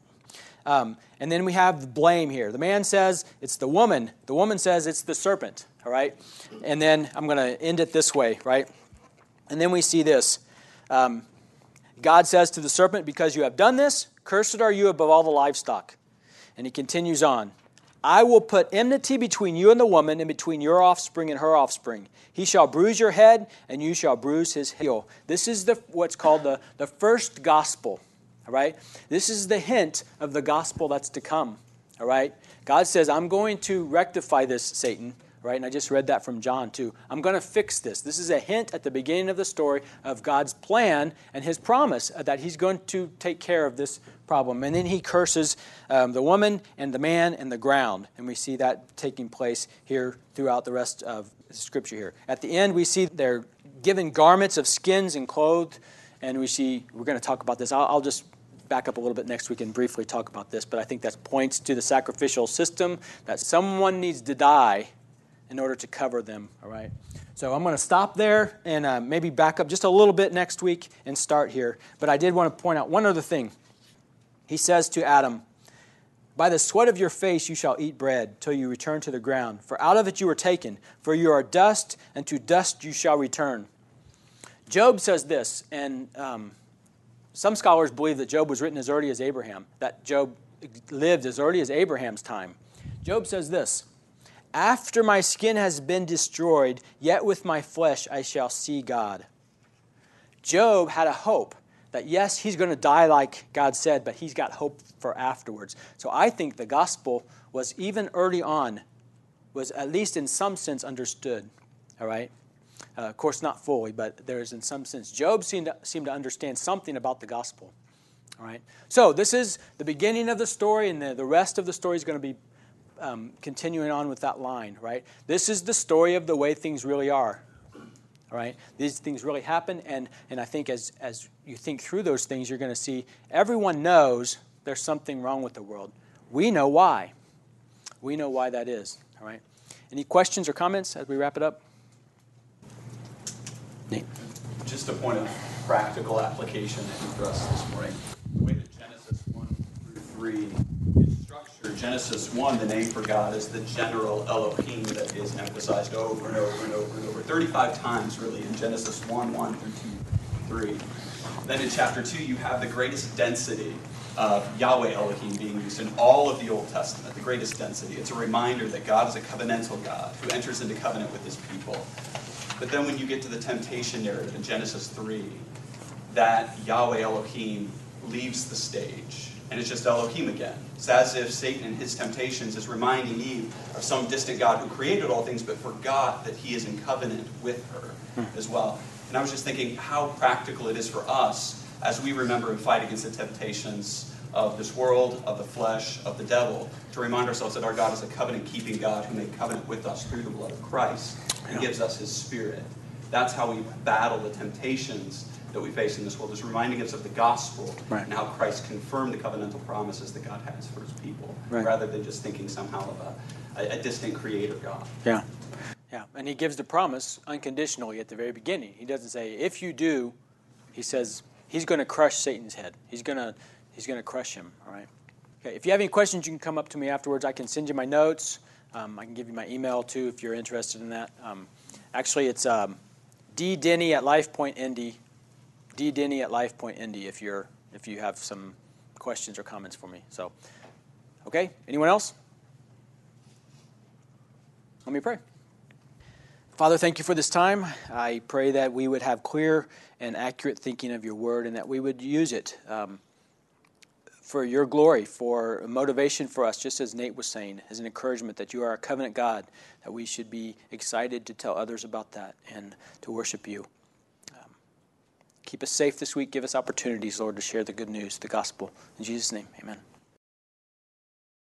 Um, and then we have the blame here. The man says it's the woman. The woman says it's the serpent, all right? And then I'm going to end it this way, right? And then we see this. Um, God says to the serpent, because you have done this, cursed are you above all the livestock. And he continues on. I will put enmity between you and the woman, and between your offspring and her offspring. He shall bruise your head, and you shall bruise his heel. This is the what's called the, the first gospel. All right? This is the hint of the gospel that's to come. All right? God says, I'm going to rectify this, Satan. Right? And I just read that from John too. I'm going to fix this. This is a hint at the beginning of the story of God's plan and his promise that he's going to take care of this problem. And then he curses um, the woman and the man and the ground. And we see that taking place here throughout the rest of the scripture here. At the end, we see they're given garments of skins and clothed. And we see, we're going to talk about this. I'll, I'll just back up a little bit next week and briefly talk about this. But I think that points to the sacrificial system, that someone needs to die in order to cover them, all right? So I'm going to stop there and uh, maybe back up just a little bit next week and start here. But I did want to point out one other thing. He says to Adam, by the sweat of your face you shall eat bread till you return to the ground. For out of it you were taken. For you are dust, and to dust you shall return. Job says this, and um, some scholars believe that Job was written as early as Abraham, that Job lived as early as Abraham's time. Job says this, after my skin has been destroyed, yet with my flesh I shall see God. Job had a hope that, yes, he's going to die like God said, but he's got hope for afterwards. So I think the gospel was even early on, was at least in some sense understood. All right? Uh, of course, not fully, but there is in some sense. Job seemed to, seemed to understand something about the gospel. All right? So this is the beginning of the story, and the, the rest of the story is going to be Um, continuing on with that line, right? This is the story of the way things really are, all right? These things really happen, and, and I think as, as you think through those things, you're going to see everyone knows there's something wrong with the world. We know why. We know why that is, all right? Any questions or comments as we wrap it up? Nate? Just a point of practical application that you for us this morning. The way that Genesis one through three is structured, Genesis one, the name for God is the general Elohim that is emphasized over and over and over and over. thirty-five times, really, in Genesis one, one through two, three. Then in chapter two, you have the greatest density of Yahweh Elohim being used in all of the Old Testament, the greatest density. It's a reminder that God is a covenantal God who enters into covenant with his people. But then when you get to the temptation narrative in Genesis three, that Yahweh Elohim leaves the stage, and it's just Elohim again. It's as if Satan in his temptations is reminding Eve of some distant God who created all things, but forgot that he is in covenant with her as well. And I was just thinking how practical it is for us as we remember and fight against the temptations of this world, of the flesh, of the devil, to remind ourselves that our God is a covenant-keeping God who made covenant with us through the blood of Christ and gives us his Spirit. That's how we battle the temptations that we face in this world, is reminding us of the gospel, right, and how Christ confirmed the covenantal promises that God has for his people, right, rather than just thinking somehow of a, a, a distant creator God. Yeah. Yeah, and he gives the promise unconditionally at the very beginning. He doesn't say, if you do, he says he's going to crush Satan's head. He's going to he's going to crush him, all right? Okay, if you have any questions, you can come up to me afterwards. I can send you my notes. Um, I can give you my email, too, if you're interested in that. Um, actually, it's um, ddenny at LifePointIndy, ddenny at LifePointIndy if you're if you have some questions or comments for me. So, okay, anyone else? Let me pray. Father, thank you for this time. I pray that we would have clear and accurate thinking of your word and that we would use it um, for your glory, for motivation for us, just as Nate was saying, as an encouragement that you are a covenant God, that we should be excited to tell others about that and to worship you. Um, keep us safe this week. Give us opportunities, Lord, to share the good news, the gospel. In Jesus' name, amen.